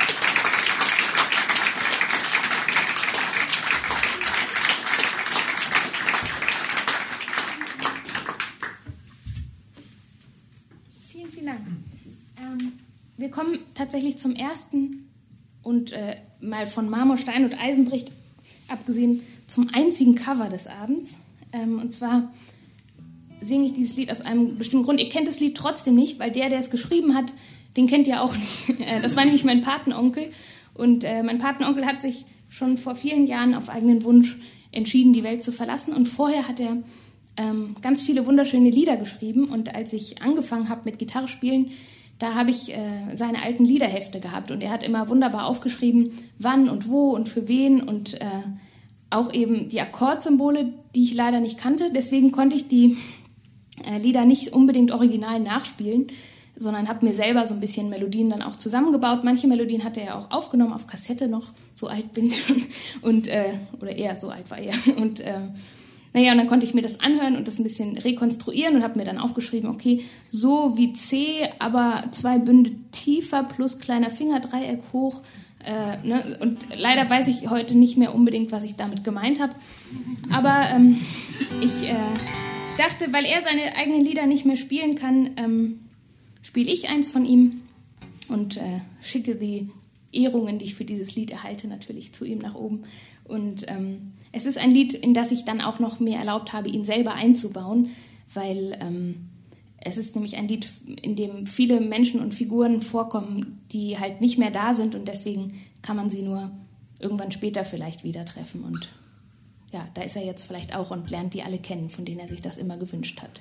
Vielen Dank. Wir kommen tatsächlich zum ersten und mal von Marmor, Stein und Eisenbricht abgesehen zum einzigen Cover des Abends. Und zwar singe ich dieses Lied aus einem bestimmten Grund. Ihr kennt das Lied trotzdem nicht, weil der es geschrieben hat, den kennt ihr auch nicht. Das war nämlich mein Patenonkel. Und mein Patenonkel hat sich schon vor vielen Jahren auf eigenen Wunsch entschieden, die Welt zu verlassen. Und vorher hat er ganz viele wunderschöne Lieder geschrieben. Und als ich angefangen habe mit Gitarre spielen, da habe ich seine alten Liederhefte gehabt. Und er hat immer wunderbar aufgeschrieben, wann und wo und für wen. Und auch eben die Akkordsymbole, die ich leider nicht kannte. Deswegen konnte ich die Lieder nicht unbedingt original nachspielen, sondern habe mir selber so ein bisschen Melodien dann auch zusammengebaut. Manche Melodien hat er ja auch aufgenommen auf Kassette noch. So alt bin ich schon. Und, oder eher, so alt war er. Und Naja, und dann konnte ich mir das anhören und das ein bisschen rekonstruieren und habe mir dann aufgeschrieben, okay, so wie C, aber 2 Bünde tiefer plus kleiner Finger, Dreieck hoch. Ne? Und leider weiß ich heute nicht mehr unbedingt, was ich damit gemeint habe. Aber ich dachte, weil er seine eigenen Lieder nicht mehr spielen kann, spiele ich eins von ihm und schicke die Ehrungen, die ich für dieses Lied erhalte, natürlich zu ihm nach oben. Und es ist ein Lied, in das ich dann auch noch mir erlaubt habe, ihn selber einzubauen, weil es ist nämlich ein Lied, in dem viele Menschen und Figuren vorkommen, die halt nicht mehr da sind und deswegen kann man sie nur irgendwann später vielleicht wieder treffen. Und ja, da ist er jetzt vielleicht auch und lernt die alle kennen, von denen er sich das immer gewünscht hat.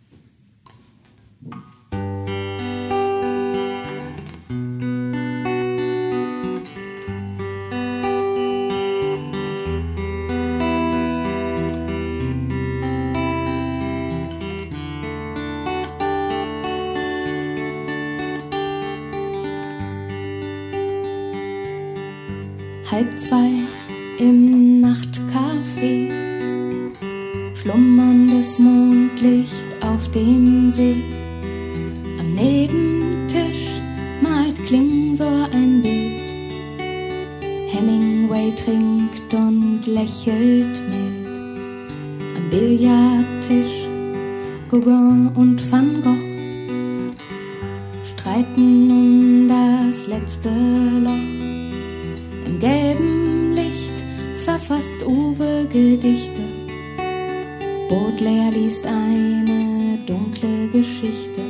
Halb 2 im Nachtcafé, schlummerndes Mondlicht auf dem See. Am Nebentisch malt Klingsor ein Bild. Hemingway trinkt und lächelt mild. Am Billardtisch Gauguin und Van Gogh streiten um das letzte Loch. Im gelben Licht verfasst Uwe Gedichte. Baudelaire liest eine dunkle Geschichte.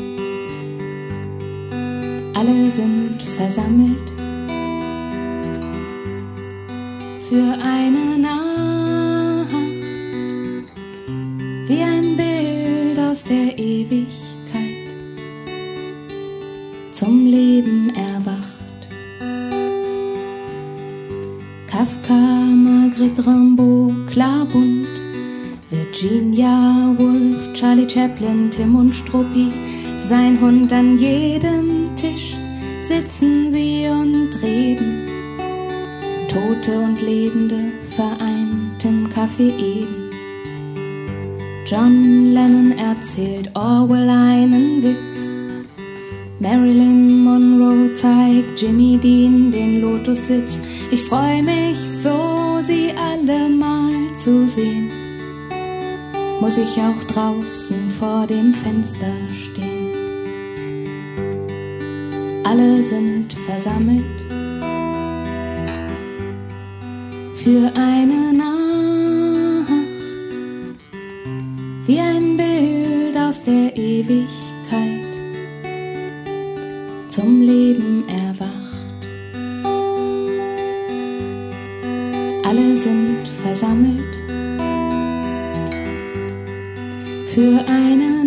Alle sind versammelt für eine Nacht, wie ein Bild aus der Ewigkeit, zum Leben erwacht. Kafka, Marguerite Rimbaud, Klarbund, Virginia Woolf, Charlie Chaplin, Tim und Struppi, sein Hund an jedem Tisch, sitzen sie und reden. Tote und Lebende vereint im Café Eden. John Lennon erzählt Orwell einen Witz. Marilyn Monroe zeigt Jimmy Dean den Lotussitz. Ich freu mich so, sie alle mal zu sehen. Muss ich auch draußen vor dem Fenster stehen. Alle sind versammelt für eine Nacht, wie ein Bild aus der Ewigkeit, zum Leben erwacht. Alle sind versammelt für eine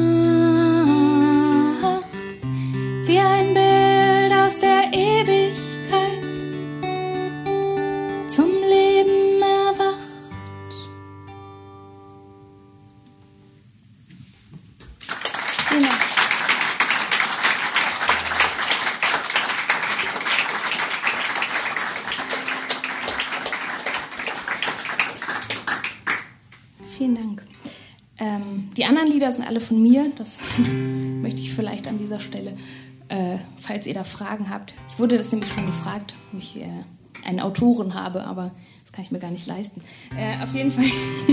Nacht, wie ein Bild aus der Ewigkeit, zum Leben erwacht. Genau. Vielen Dank. Die anderen Lieder sind alle von mir. Das möchte ich vielleicht an dieser Stelle, falls ihr da Fragen habt. Ich wurde das nämlich schon gefragt, ob ich einen Autoren habe, aber das kann ich mir gar nicht leisten. Auf jeden Fall.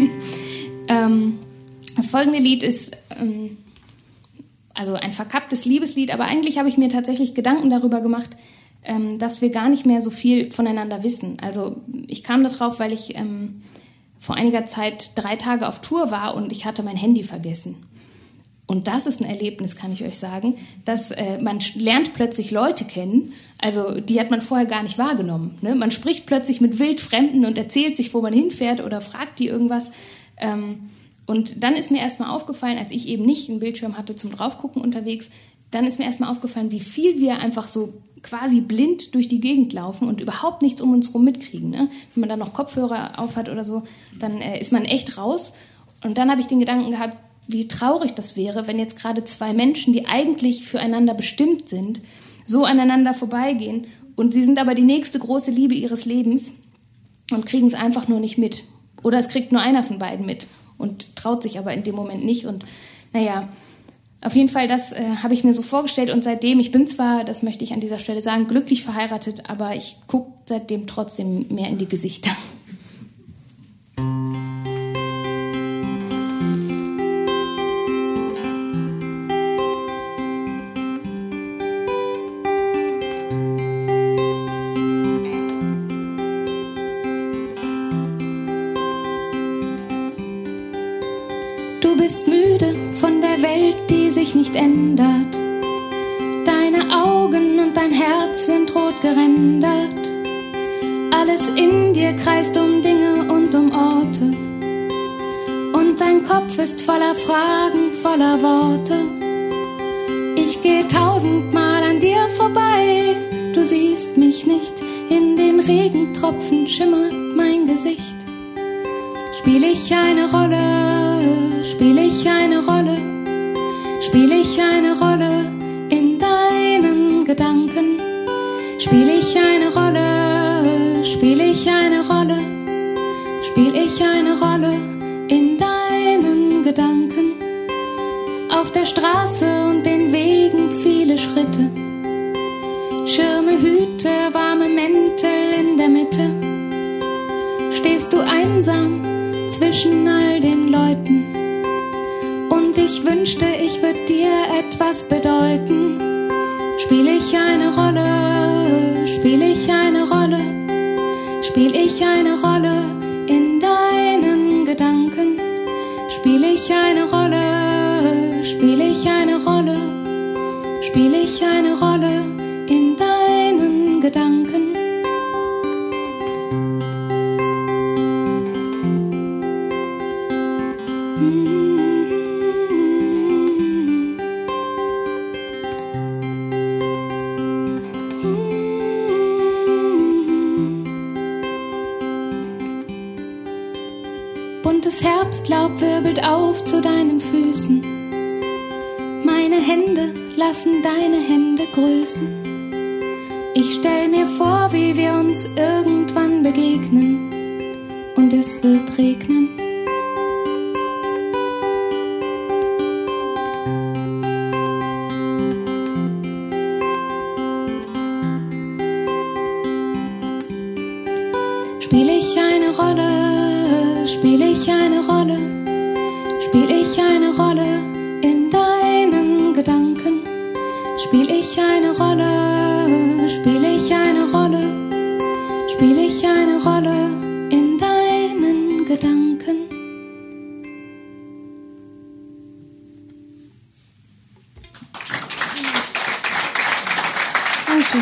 Das folgende Lied ist also ein verkapptes Liebeslied, aber eigentlich habe ich mir tatsächlich Gedanken darüber gemacht, dass wir gar nicht mehr so viel voneinander wissen. Also ich kam da drauf, weil ich vor einiger Zeit 3 Tage auf Tour war und ich hatte mein Handy vergessen. Und das ist ein Erlebnis, kann ich euch sagen, dass man lernt plötzlich Leute kennen, also die hat man vorher gar nicht wahrgenommen. Ne? Man spricht plötzlich mit Wildfremden und erzählt sich, wo man hinfährt oder fragt die irgendwas. Und dann ist mir erstmal aufgefallen, als ich eben nicht einen Bildschirm hatte zum Draufgucken unterwegs, dann ist mir erstmal aufgefallen, wie viel wir einfach so quasi blind durch die Gegend laufen und überhaupt nichts um uns rum mitkriegen. Ne? Wenn man dann noch Kopfhörer aufhat oder so, dann ist man echt raus. Und dann habe ich den Gedanken gehabt, wie traurig das wäre, wenn jetzt gerade 2 Menschen, die eigentlich füreinander bestimmt sind, so aneinander vorbeigehen und sie sind aber die nächste große Liebe ihres Lebens und kriegen es einfach nur nicht mit. Oder es kriegt nur einer von beiden mit. und traut sich aber in dem Moment nicht. Und naja, auf jeden Fall, das habe ich mir so vorgestellt. Und seitdem, ich bin zwar, das möchte ich an dieser Stelle sagen, glücklich verheiratet, aber ich gucke seitdem trotzdem mehr in die Gesichter. Du bist müde von der Welt, die sich nicht ändert. Deine Augen und dein Herz sind rot gerändert. Alles in dir kreist um Dinge und um Orte. Und dein Kopf ist voller Fragen, voller Worte. Ich gehe 1000-mal an dir vorbei. Du siehst mich nicht, in den Regentropfen schimmert mein Gesicht. Spiel ich eine Rolle, spiel ich eine Rolle, spiel ich eine Rolle in deinen Gedanken? Spiel ich eine Rolle, spiel ich eine Rolle, spiel ich eine Rolle in deinen Gedanken? Auf der Straße und den Wegen viele Schritte, Schirme, Hüte, warme Mäntel in der Mitte. Stehst du einsam zwischen all den Leuten und ich wünschte, ich würde dir etwas bedeuten. Spiel ich eine Rolle, spiel ich eine Rolle, spiel ich eine Rolle in deinen Gedanken? Spiel ich eine Rolle, spiel ich eine Rolle, spiel ich eine Rolle in deinen Gedanken? Buntes Herbstlaub wirbelt auf zu deinen Füßen. Meine Hände lassen deine Hände grüßen. Ich stell mir vor, wie wir uns irgendwann begegnen und es wird regnen. Spiel ich eine Rolle, spiel ich eine Rolle, spiel ich eine Rolle in deinen Gedanken? Spiel ich eine Rolle, spiel ich eine Rolle, spiel ich eine Rolle in deinen Gedanken? Dankeschön.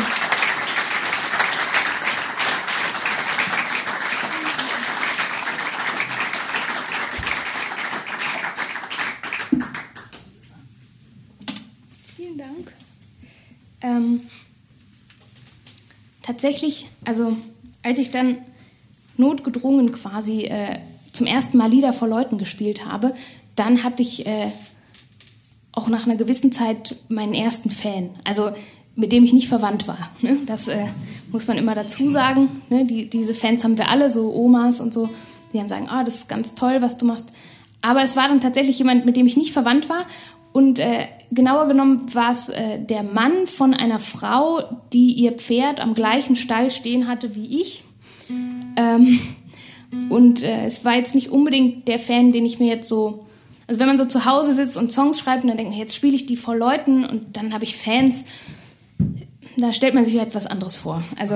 Tatsächlich, also als ich dann notgedrungen quasi zum ersten Mal Lieder vor Leuten gespielt habe, dann hatte ich auch nach einer gewissen Zeit meinen ersten Fan, also mit dem ich nicht verwandt war. Ne? Das muss man immer dazu sagen. Ne? Diese Fans haben wir alle, so Omas und so, die dann sagen, das ist ganz toll, was du machst. Aber es war dann tatsächlich jemand, mit dem ich nicht verwandt war. Und genauer genommen war es der Mann von einer Frau, die ihr Pferd am gleichen Stall stehen hatte wie ich. Es war jetzt nicht unbedingt der Fan, den ich mir jetzt so... Also wenn man so zu Hause sitzt und Songs schreibt und dann denkt man, jetzt spiele ich die vor Leuten und dann habe ich Fans, da stellt man sich halt was anderes vor. Also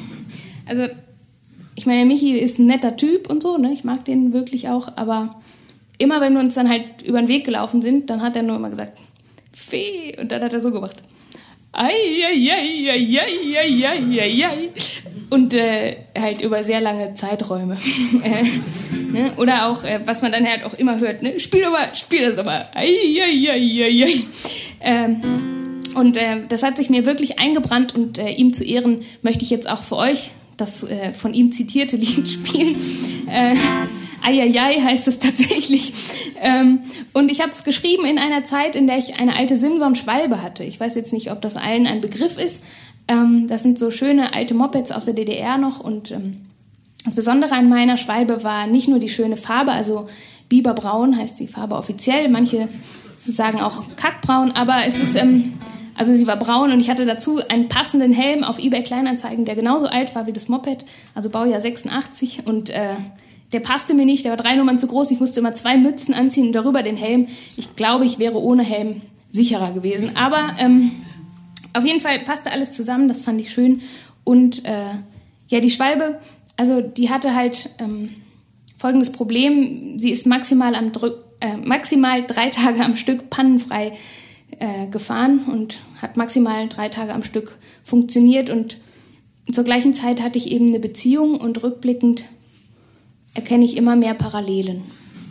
ich meine, Michi ist ein netter Typ und so, ne? Ich mag den wirklich auch, aber... Immer wenn wir uns dann halt über den Weg gelaufen sind, dann hat er nur immer gesagt, Fee, und dann hat er so gemacht. Ei, ei, ei, ei, ei, ei, ei, ei, ei. Und halt über sehr lange Zeiträume. Ne? Oder auch, was man dann halt auch immer hört, ne? Spiel das aber. Ei, ei, ei, ei, ei. Das hat sich mir wirklich eingebrannt und ihm zu Ehren möchte ich jetzt auch für euch das von ihm zitierte Lied spielen. Eieiei heißt es tatsächlich. Und ich habe es geschrieben in einer Zeit, in der ich eine alte Simson-Schwalbe hatte. Ich weiß jetzt nicht, ob das allen ein Begriff ist. Das sind so schöne alte Mopeds aus der DDR noch. Und das Besondere an meiner Schwalbe war nicht nur die schöne Farbe, also Biberbraun heißt die Farbe offiziell. Manche sagen auch Kackbraun, aber es ist, also sie war braun und ich hatte dazu einen passenden Helm auf eBay Kleinanzeigen, der genauso alt war wie das Moped, also Baujahr 86 und der passte mir nicht, der war 3 Nummern zu groß, ich musste immer 2 Mützen anziehen und darüber den Helm. Ich glaube, ich wäre ohne Helm sicherer gewesen, aber auf jeden Fall passte alles zusammen, das fand ich schön und ja, die Schwalbe, also die hatte halt folgendes Problem, sie ist maximal 3 Tage am Stück pannenfrei gefahren und hat maximal 3 Tage am Stück funktioniert und zur gleichen Zeit hatte ich eben eine Beziehung und rückblickend erkenne ich immer mehr Parallelen.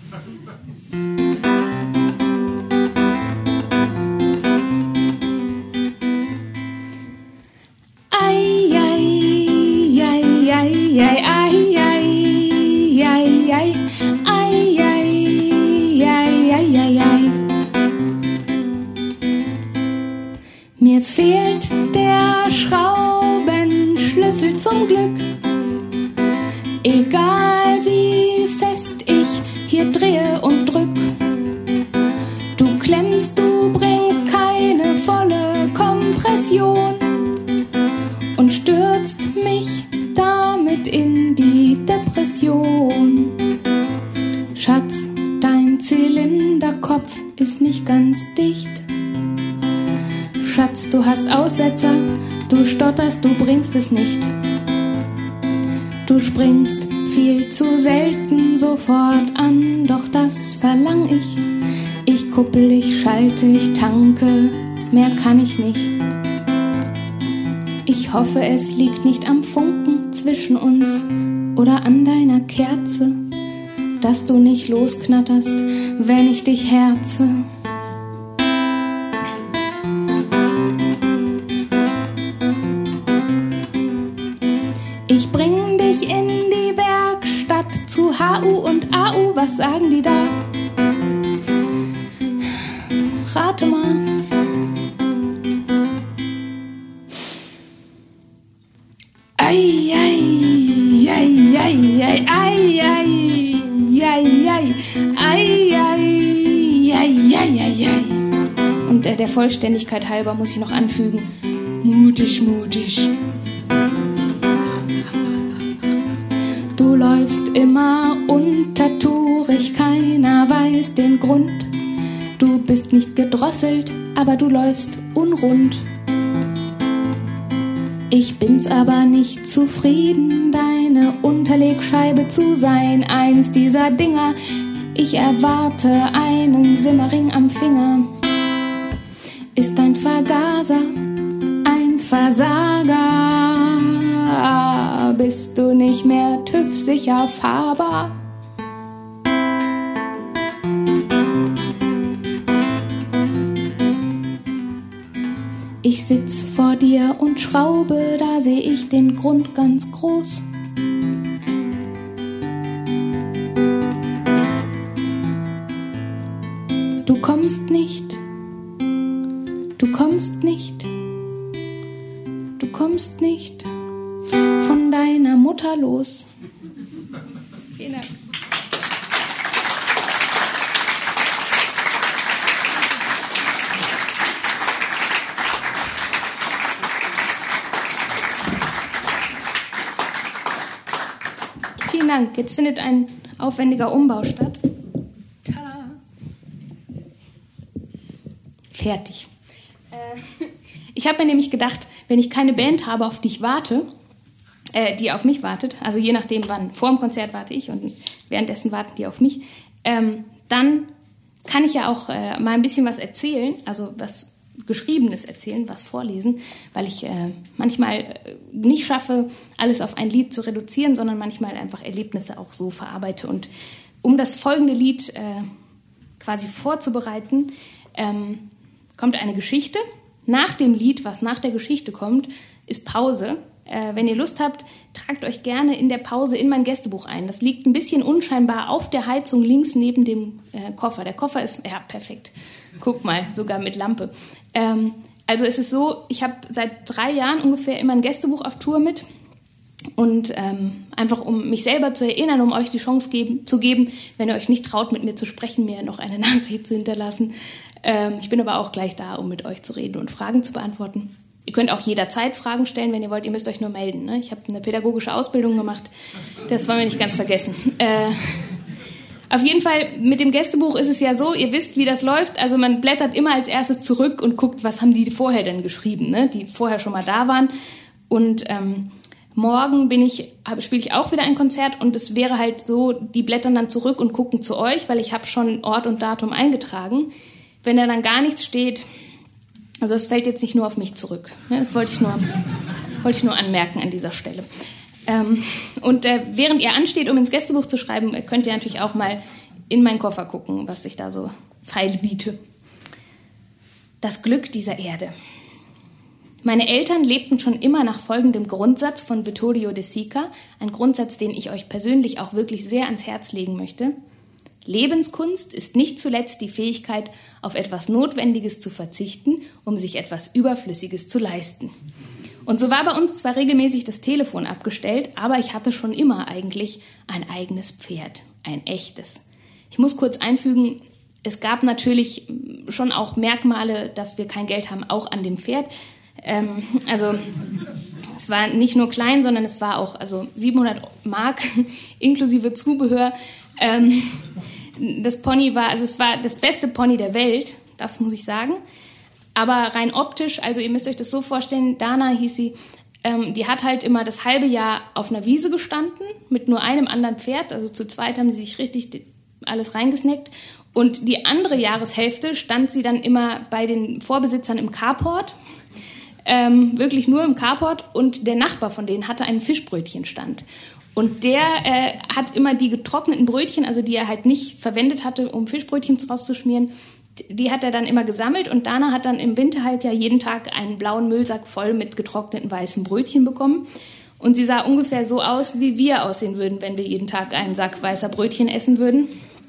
Mir fehlt der Schraubenschlüssel zum Glück. Egal wie fest ich hier drehe und drück. Du klemmst, du bringst keine volle Kompression und stürzt mich damit in die Depression. Schatz, dein Zylinderkopf ist nicht ganz dicht. Schatz, du hast Aussetzer, du stotterst, du bringst es nicht. Du springst viel zu selten sofort an, doch das verlang ich. Ich kuppel, ich schalte, ich tanke, mehr kann ich nicht. Ich hoffe, es liegt nicht am Funken zwischen uns oder an deiner Kerze, dass du nicht losknatterst, wenn ich dich herze. Ich bring dich in die Werkstatt zu HU und AU, was sagen die da? Rate mal. Ei, ei, ei, ei, ei, ei, ei, ei, ei, ei, ei, ei. Und der Vollständigkeit halber muss ich noch anfügen. Mutig, mutig. Du läufst immer untertourig, keiner weiß den Grund. Du bist nicht gedrosselt, aber du läufst unrund. Ich bin's aber nicht zufrieden, deine Unterlegscheibe zu sein, eins dieser Dinger. Ich erwarte einen Simmering am Finger. Ist ein Vergaser ein Versager? Bist du nicht mehr TÜV-sicher fahrbar? Ich sitz vor dir und schraube, da seh ich den Grund ganz groß. Du kommst nicht, du kommst nicht, du kommst nicht von deiner Mutter los. Vielen Dank. Vielen Dank. Jetzt findet ein aufwendiger Umbau statt. Tada. Fertig. Ich habe mir nämlich gedacht, wenn ich keine Band habe, auf die ich warte, die auf mich wartet, also je nachdem wann, vor dem Konzert warte ich und währenddessen warten die auf mich, dann kann ich ja auch mal ein bisschen was erzählen, also was Geschriebenes erzählen, was vorlesen, weil ich manchmal nicht schaffe, alles auf ein Lied zu reduzieren, sondern manchmal einfach Erlebnisse auch so verarbeite. Und um das folgende Lied quasi vorzubereiten, kommt eine Geschichte. Nach dem Lied, was nach der Geschichte kommt, ist Pause. Wenn ihr Lust habt, tragt euch gerne in der Pause in mein Gästebuch ein. Das liegt ein bisschen unscheinbar auf der Heizung links neben dem Koffer. Der Koffer ist, ja, perfekt. Guck mal, sogar mit Lampe. Also es ist so, ich habe seit 3 Jahren ungefähr immer ein Gästebuch auf Tour mit. Und einfach um mich selber zu erinnern, um euch die Chance zu geben, wenn ihr euch nicht traut, mit mir zu sprechen, mir noch eine Nachricht zu hinterlassen. Ich bin aber auch gleich da, um mit euch zu reden und Fragen zu beantworten. Ihr könnt auch jederzeit Fragen stellen, wenn ihr wollt. Ihr müsst euch nur melden. Ne? Ich habe eine pädagogische Ausbildung gemacht. Das wollen wir nicht ganz vergessen. Auf jeden Fall, mit dem Gästebuch ist es ja so, ihr wisst, wie das läuft. Also man blättert immer als erstes zurück und guckt, was haben die vorher denn geschrieben, ne? Die vorher schon mal da waren. Und morgen spiele ich auch wieder ein Konzert und es wäre halt so, die blättern dann zurück und gucken zu euch, weil ich habe schon Ort und Datum eingetragen. Wenn da dann gar nichts steht, also es fällt jetzt nicht nur auf mich zurück. Ne? Das wollte ich nur anmerken an dieser Stelle. Und während ihr ansteht, um ins Gästebuch zu schreiben, könnt ihr natürlich auch mal in meinen Koffer gucken, was ich da so feil biete. Das Glück dieser Erde. Meine Eltern lebten schon immer nach folgendem Grundsatz von Vittorio De Sica, ein Grundsatz, den ich euch persönlich auch wirklich sehr ans Herz legen möchte. Lebenskunst ist nicht zuletzt die Fähigkeit, auf etwas Notwendiges zu verzichten, um sich etwas Überflüssiges zu leisten. Und so war bei uns zwar regelmäßig das Telefon abgestellt, aber ich hatte schon immer eigentlich ein eigenes Pferd, ein echtes. Ich muss kurz einfügen, es gab natürlich schon auch Merkmale, dass wir kein Geld haben, auch an dem Pferd. Also es war nicht nur klein, sondern es war auch 700 Mark inklusive Zubehör. Das Pony es war das beste Pony der Welt, das muss ich sagen. Aber rein optisch, also ihr müsst euch das so vorstellen, Dana hieß sie, die hat halt immer das halbe Jahr auf einer Wiese gestanden mit nur einem anderen Pferd. Also zu zweit haben sie sich richtig alles reingesnackt. Und die andere Jahreshälfte stand sie dann immer bei den Vorbesitzern im Carport. Wirklich nur im Carport. Und der Nachbar von denen hatte einen Fischbrötchenstand. Und der hat immer die getrockneten Brötchen, also die er halt nicht verwendet hatte, um Fischbrötchen rauszuschmieren, die hat er dann immer gesammelt und Dana hat dann im Winterhalbjahr jeden Tag einen blauen Müllsack voll mit getrockneten weißen Brötchen bekommen. Und sie sah ungefähr so aus, wie wir aussehen würden, wenn wir jeden Tag einen Sack weißer Brötchen essen würden.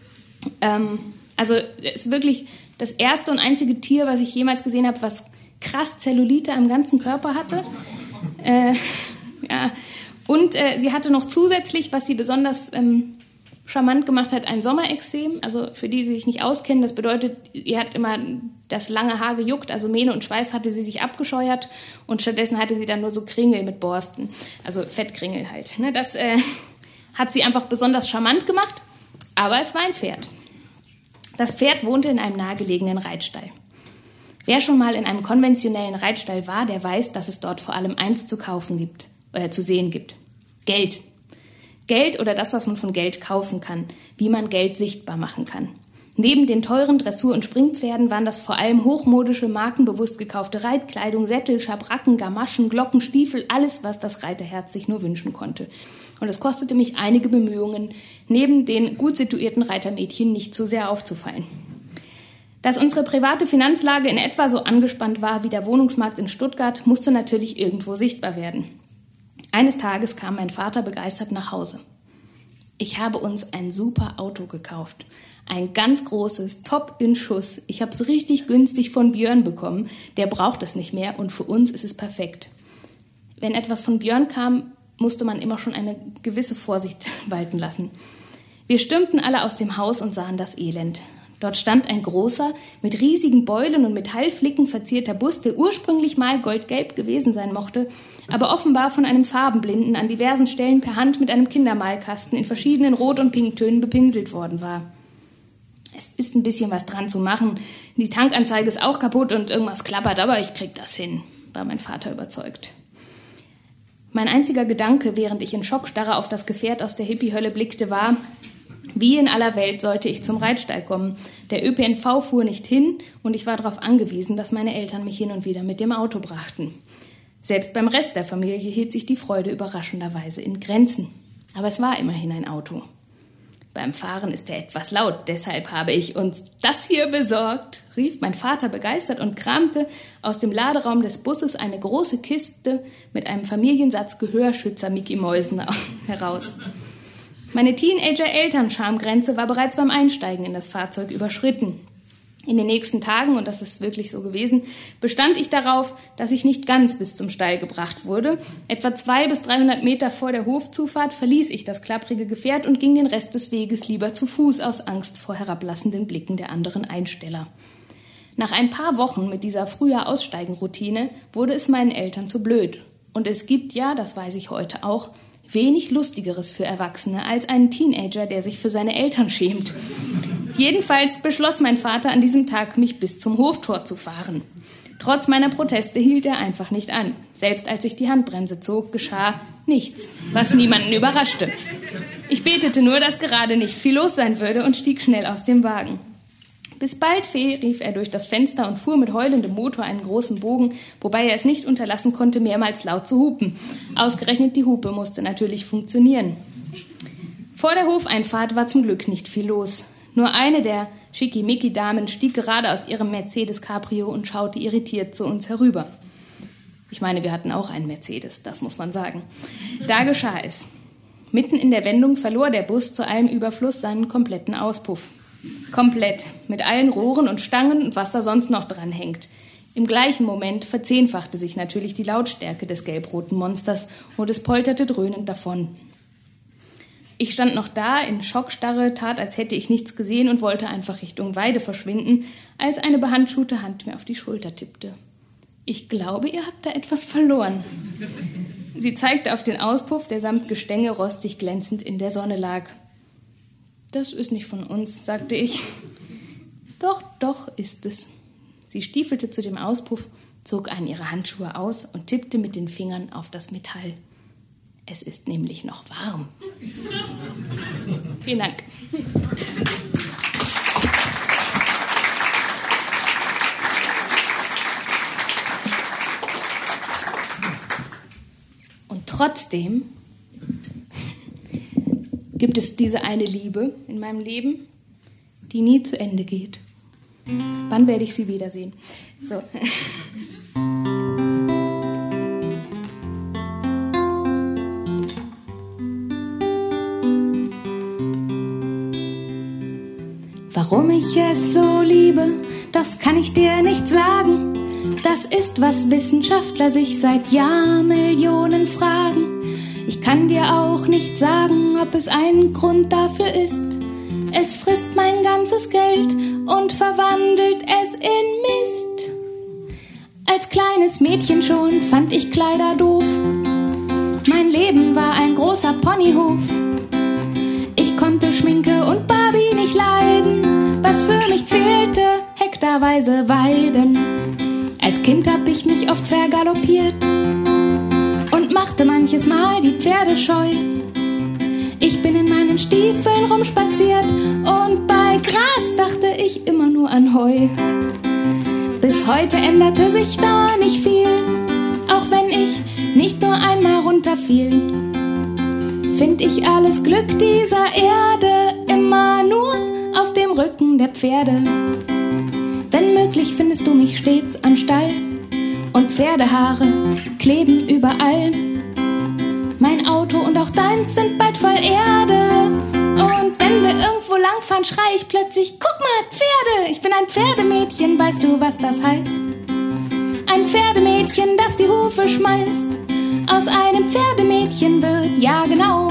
Also es ist wirklich das erste und einzige Tier, was ich jemals gesehen habe, was krass Zellulite am ganzen Körper hatte. Ja. Und sie hatte noch zusätzlich, was sie besonders charmant gemacht hat, ein Sommerexem. Also für die, die sich nicht auskennen, das bedeutet, ihr hat immer das lange Haar gejuckt, also Mähne und Schweif hatte sie sich abgescheuert und stattdessen hatte sie dann nur so Kringel mit Borsten, also Fettkringel halt. Ne? Das hat sie einfach besonders charmant gemacht, aber es war ein Pferd. Das Pferd wohnte in einem nahegelegenen Reitstall. Wer schon mal in einem konventionellen Reitstall war, der weiß, dass es dort vor allem eins zu sehen gibt. Geld. Geld oder das, was man von Geld kaufen kann, wie man Geld sichtbar machen kann. Neben den teuren Dressur- und Springpferden waren das vor allem hochmodische, markenbewusst gekaufte Reitkleidung, Sättel, Schabracken, Gamaschen, Glocken, Stiefel, alles, was das Reiterherz sich nur wünschen konnte. Und es kostete mich einige Bemühungen, neben den gut situierten Reitermädchen nicht zu sehr aufzufallen. Dass unsere private Finanzlage in etwa so angespannt war wie der Wohnungsmarkt in Stuttgart, musste natürlich irgendwo sichtbar werden. Eines Tages kam mein Vater begeistert nach Hause. Ich habe uns ein super Auto gekauft. Ein ganz großes, top in Schuss. Ich habe es richtig günstig von Björn bekommen. Der braucht es nicht mehr und für uns ist es perfekt. Wenn etwas von Björn kam, musste man immer schon eine gewisse Vorsicht walten lassen. Wir stürmten alle aus dem Haus und sahen das Elend. Dort stand ein großer, mit riesigen Beulen und Metallflicken verzierter Bus, der ursprünglich mal goldgelb gewesen sein mochte, aber offenbar von einem Farbenblinden an diversen Stellen per Hand mit einem Kindermalkasten in verschiedenen Rot- und Pinktönen bepinselt worden war. Es ist ein bisschen was dran zu machen. Die Tankanzeige ist auch kaputt und irgendwas klappert, aber ich krieg das hin, war mein Vater überzeugt. Mein einziger Gedanke, während ich in Schockstarre auf das Gefährt aus der Hippie-Hölle blickte, war: Wie in aller Welt sollte ich zum Reitstall kommen? Der ÖPNV fuhr nicht hin und ich war darauf angewiesen, dass meine Eltern mich hin und wieder mit dem Auto brachten. Selbst beim Rest der Familie hielt sich die Freude überraschenderweise in Grenzen. Aber es war immerhin ein Auto. Beim Fahren ist er etwas laut, deshalb habe ich uns das hier besorgt, rief mein Vater begeistert und kramte aus dem Laderaum des Busses eine große Kiste mit einem Familiensatz Gehörschützer Mickey Mäusen heraus. Meine Teenager-Elternschamgrenze war bereits beim Einsteigen in das Fahrzeug überschritten. In den nächsten Tagen, und das ist wirklich so gewesen, bestand ich darauf, dass ich nicht ganz bis zum Stall gebracht wurde. Etwa 200 bis 300 Meter vor der Hofzufahrt verließ ich das klapprige Gefährt und ging den Rest des Weges lieber zu Fuß aus Angst vor herablassenden Blicken der anderen Einsteller. Nach ein paar Wochen mit dieser Früher-Aussteigen-Routine wurde es meinen Eltern zu blöd. Und es gibt ja, das weiß ich heute auch, wenig Lustigeres für Erwachsene als einen Teenager, der sich für seine Eltern schämt. Jedenfalls beschloss mein Vater an diesem Tag, mich bis zum Hoftor zu fahren. Trotz meiner Proteste hielt er einfach nicht an. Selbst als ich die Handbremse zog, geschah nichts, was niemanden überraschte. Ich betete nur, dass gerade nicht viel los sein würde und stieg schnell aus dem Wagen. Bis bald, Fee, rief er durch das Fenster und fuhr mit heulendem Motor einen großen Bogen, wobei er es nicht unterlassen konnte, mehrmals laut zu hupen. Ausgerechnet die Hupe musste natürlich funktionieren. Vor der Hofeinfahrt war zum Glück nicht viel los. Nur eine der Schickimicki-Damen stieg gerade aus ihrem Mercedes Cabrio und schaute irritiert zu uns herüber. Ich meine, wir hatten auch einen Mercedes, das muss man sagen. Da geschah es. Mitten in der Wendung verlor der Bus zu allem Überfluss seinen kompletten Auspuff. Komplett, mit allen Rohren und Stangen und was da sonst noch dran hängt. Im gleichen Moment verzehnfachte sich natürlich die Lautstärke des gelb-roten Monsters und es polterte dröhnend davon. Ich stand noch da, in Schockstarre, tat, als hätte ich nichts gesehen und wollte einfach Richtung Weide verschwinden, als eine behandschuhte Hand mir auf die Schulter tippte. Ich glaube, ihr habt da etwas verloren. Sie zeigte auf den Auspuff, der samt Gestänge rostig glänzend in der Sonne lag. Das ist nicht von uns, sagte ich. Doch, doch ist es. Sie stiefelte zu dem Auspuff, zog einen ihrer Handschuhe aus und tippte mit den Fingern auf das Metall. Es ist nämlich noch warm. Vielen Dank. Und trotzdem gibt es diese eine Liebe in meinem Leben, die nie zu Ende geht. Wann werde ich sie wiedersehen? So. Warum ich es so liebe, das kann ich dir nicht sagen. Das ist, was Wissenschaftler sich seit Jahrmillionen fragen. Ich kann dir auch nicht sagen, ob es ein Grund dafür ist. Es frisst mein ganzes Geld und verwandelt es in Mist. Als kleines Mädchen schon fand ich Kleider doof. Mein Leben war ein großer Ponyhof. Ich konnte Schminke und Barbie nicht leiden. Was für mich zählte, hektarweise Weiden. Als Kind hab ich mich oft vergaloppiert und machte manches Mal die Pferde scheu. Ich bin in meinen Stiefeln rumspaziert und bei Gras dachte ich immer nur an Heu. Bis heute änderte sich da nicht viel, auch wenn ich nicht nur einmal runterfiel. Find ich alles Glück dieser Erde immer nur auf dem Rücken der Pferde. Wenn möglich findest du mich stets am Stall und Pferdehaare kleben überall. Mein Auto und auch deins sind bald voll Erde. Und wenn wir irgendwo langfahren, schrei ich plötzlich, guck mal, Pferde! Ich bin ein Pferdemädchen, weißt du, was das heißt? Ein Pferdemädchen, das die Hufe schmeißt. Aus einem Pferdemädchen wird, ja genau,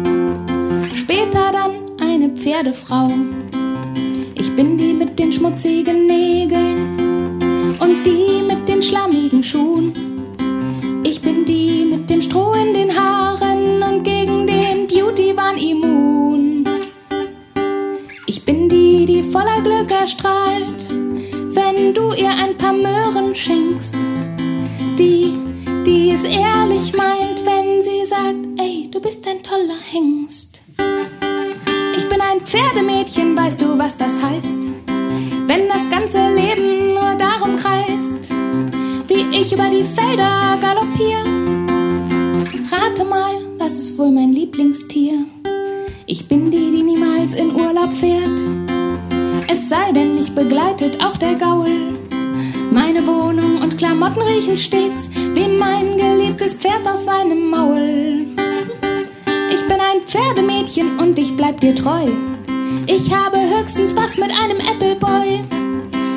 später dann eine Pferdefrau. Ich bin die mit den schmutzigen Nägeln und die mit den schlammigen Schuhen. Ich bin die mit dem Stroh in den Haaren und gegen den Beauty-Wahn immun. Ich bin die, die voller Glück erstrahlt, wenn du ihr ein paar Möhren schenkst. Die es ehrlich meint, wenn sie sagt, ey, du bist ein toller Hengst. Ich bin ein Pferdemädchen, weißt du, was das heißt? Wenn das ganze Leben nur darum kreist, wie ich über die Felder galoppier. Rate mal, was ist wohl mein Lieblingstier? Ich bin die, die niemals in Urlaub fährt. Es sei denn, mich begleitet auch der Gaul. Meine Wohnung und Klamotten riechen stets wie mein geliebtes Pferd aus seinem Maul. Ich bin ein Pferdemädchen und ich bleib dir treu. Ich habe höchstens was mit einem Appleboy.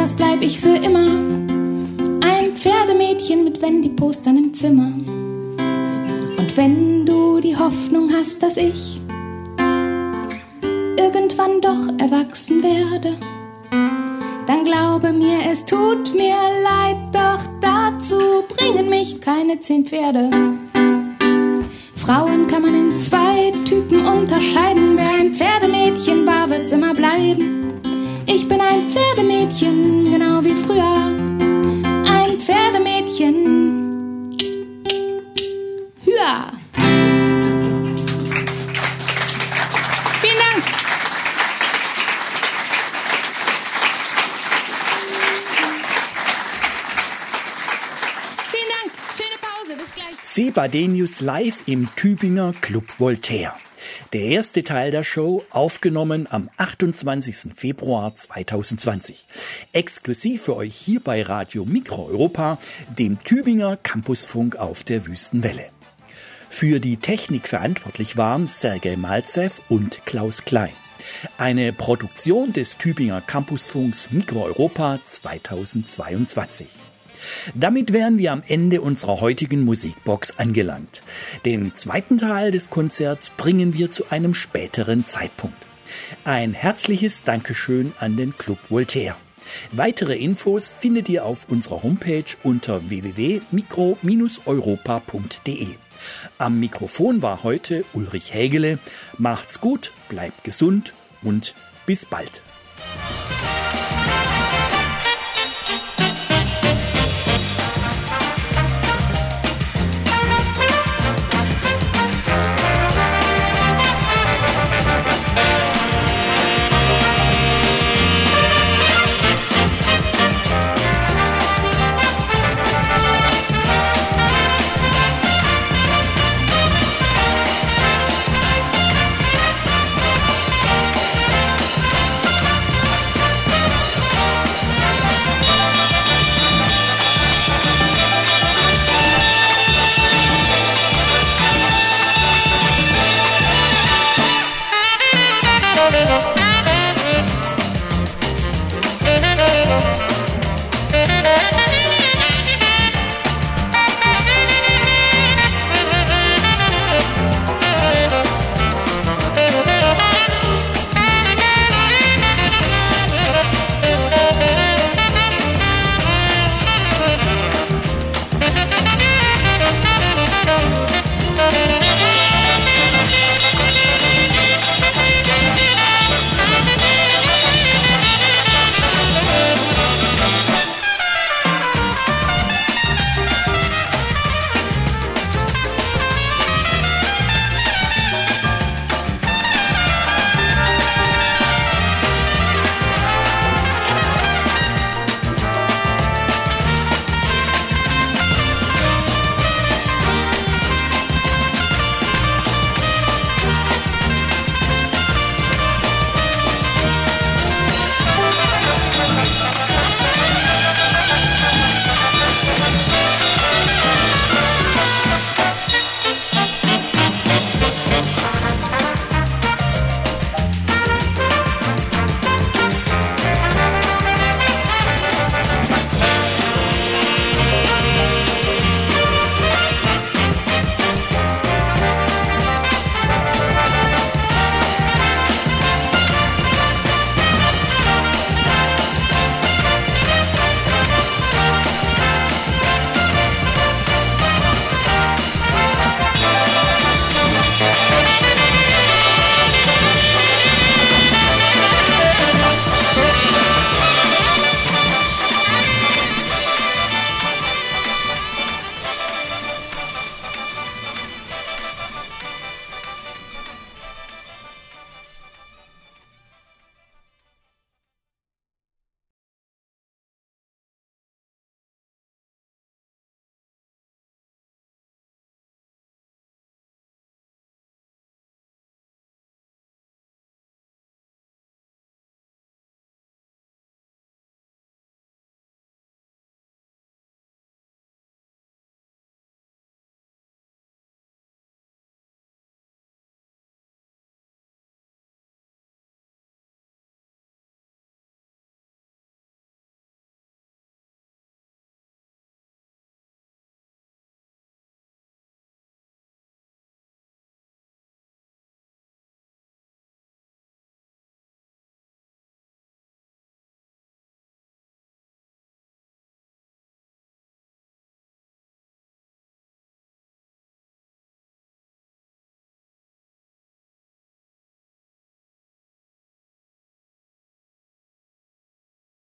das bleib ich für immer. Ein Pferdemädchen mit Wendy-Postern im Zimmer. Und wenn du die Hoffnung hast, dass ich irgendwann doch erwachsen werde, dann glaube mir, es tut mir leid, doch dazu bringen mich keine 10 Pferde. Frauen kann man in 2 Typen unterscheiden. Wer ein Pferdemädchen war, wird's immer bleiben. Ich bin ein Pferdemädchen, genau wie früher. Ein Pferdemädchen. Hüa! Vielen Dank! Vielen Dank! Schöne Pause, bis gleich. Fee Badenius live im Tübinger Club Voltaire. Der erste Teil der Show aufgenommen am 28. Februar 2020. Exklusiv für euch hier bei Radio Mikroeuropa, dem Tübinger Campusfunk auf der Wüstenwelle. Für die Technik verantwortlich waren Sergej Malzew und Klaus Klein. Eine Produktion des Tübinger Campusfunks Mikroeuropa 2022. Damit wären wir am Ende unserer heutigen Musikbox angelangt. Den zweiten Teil des Konzerts bringen wir zu einem späteren Zeitpunkt. Ein herzliches Dankeschön an den Club Voltaire. Weitere Infos findet ihr auf unserer Homepage unter www.mikro-europa.de. Am Mikrofon war heute Ulrich Hägele. Macht's gut, bleibt gesund und bis bald.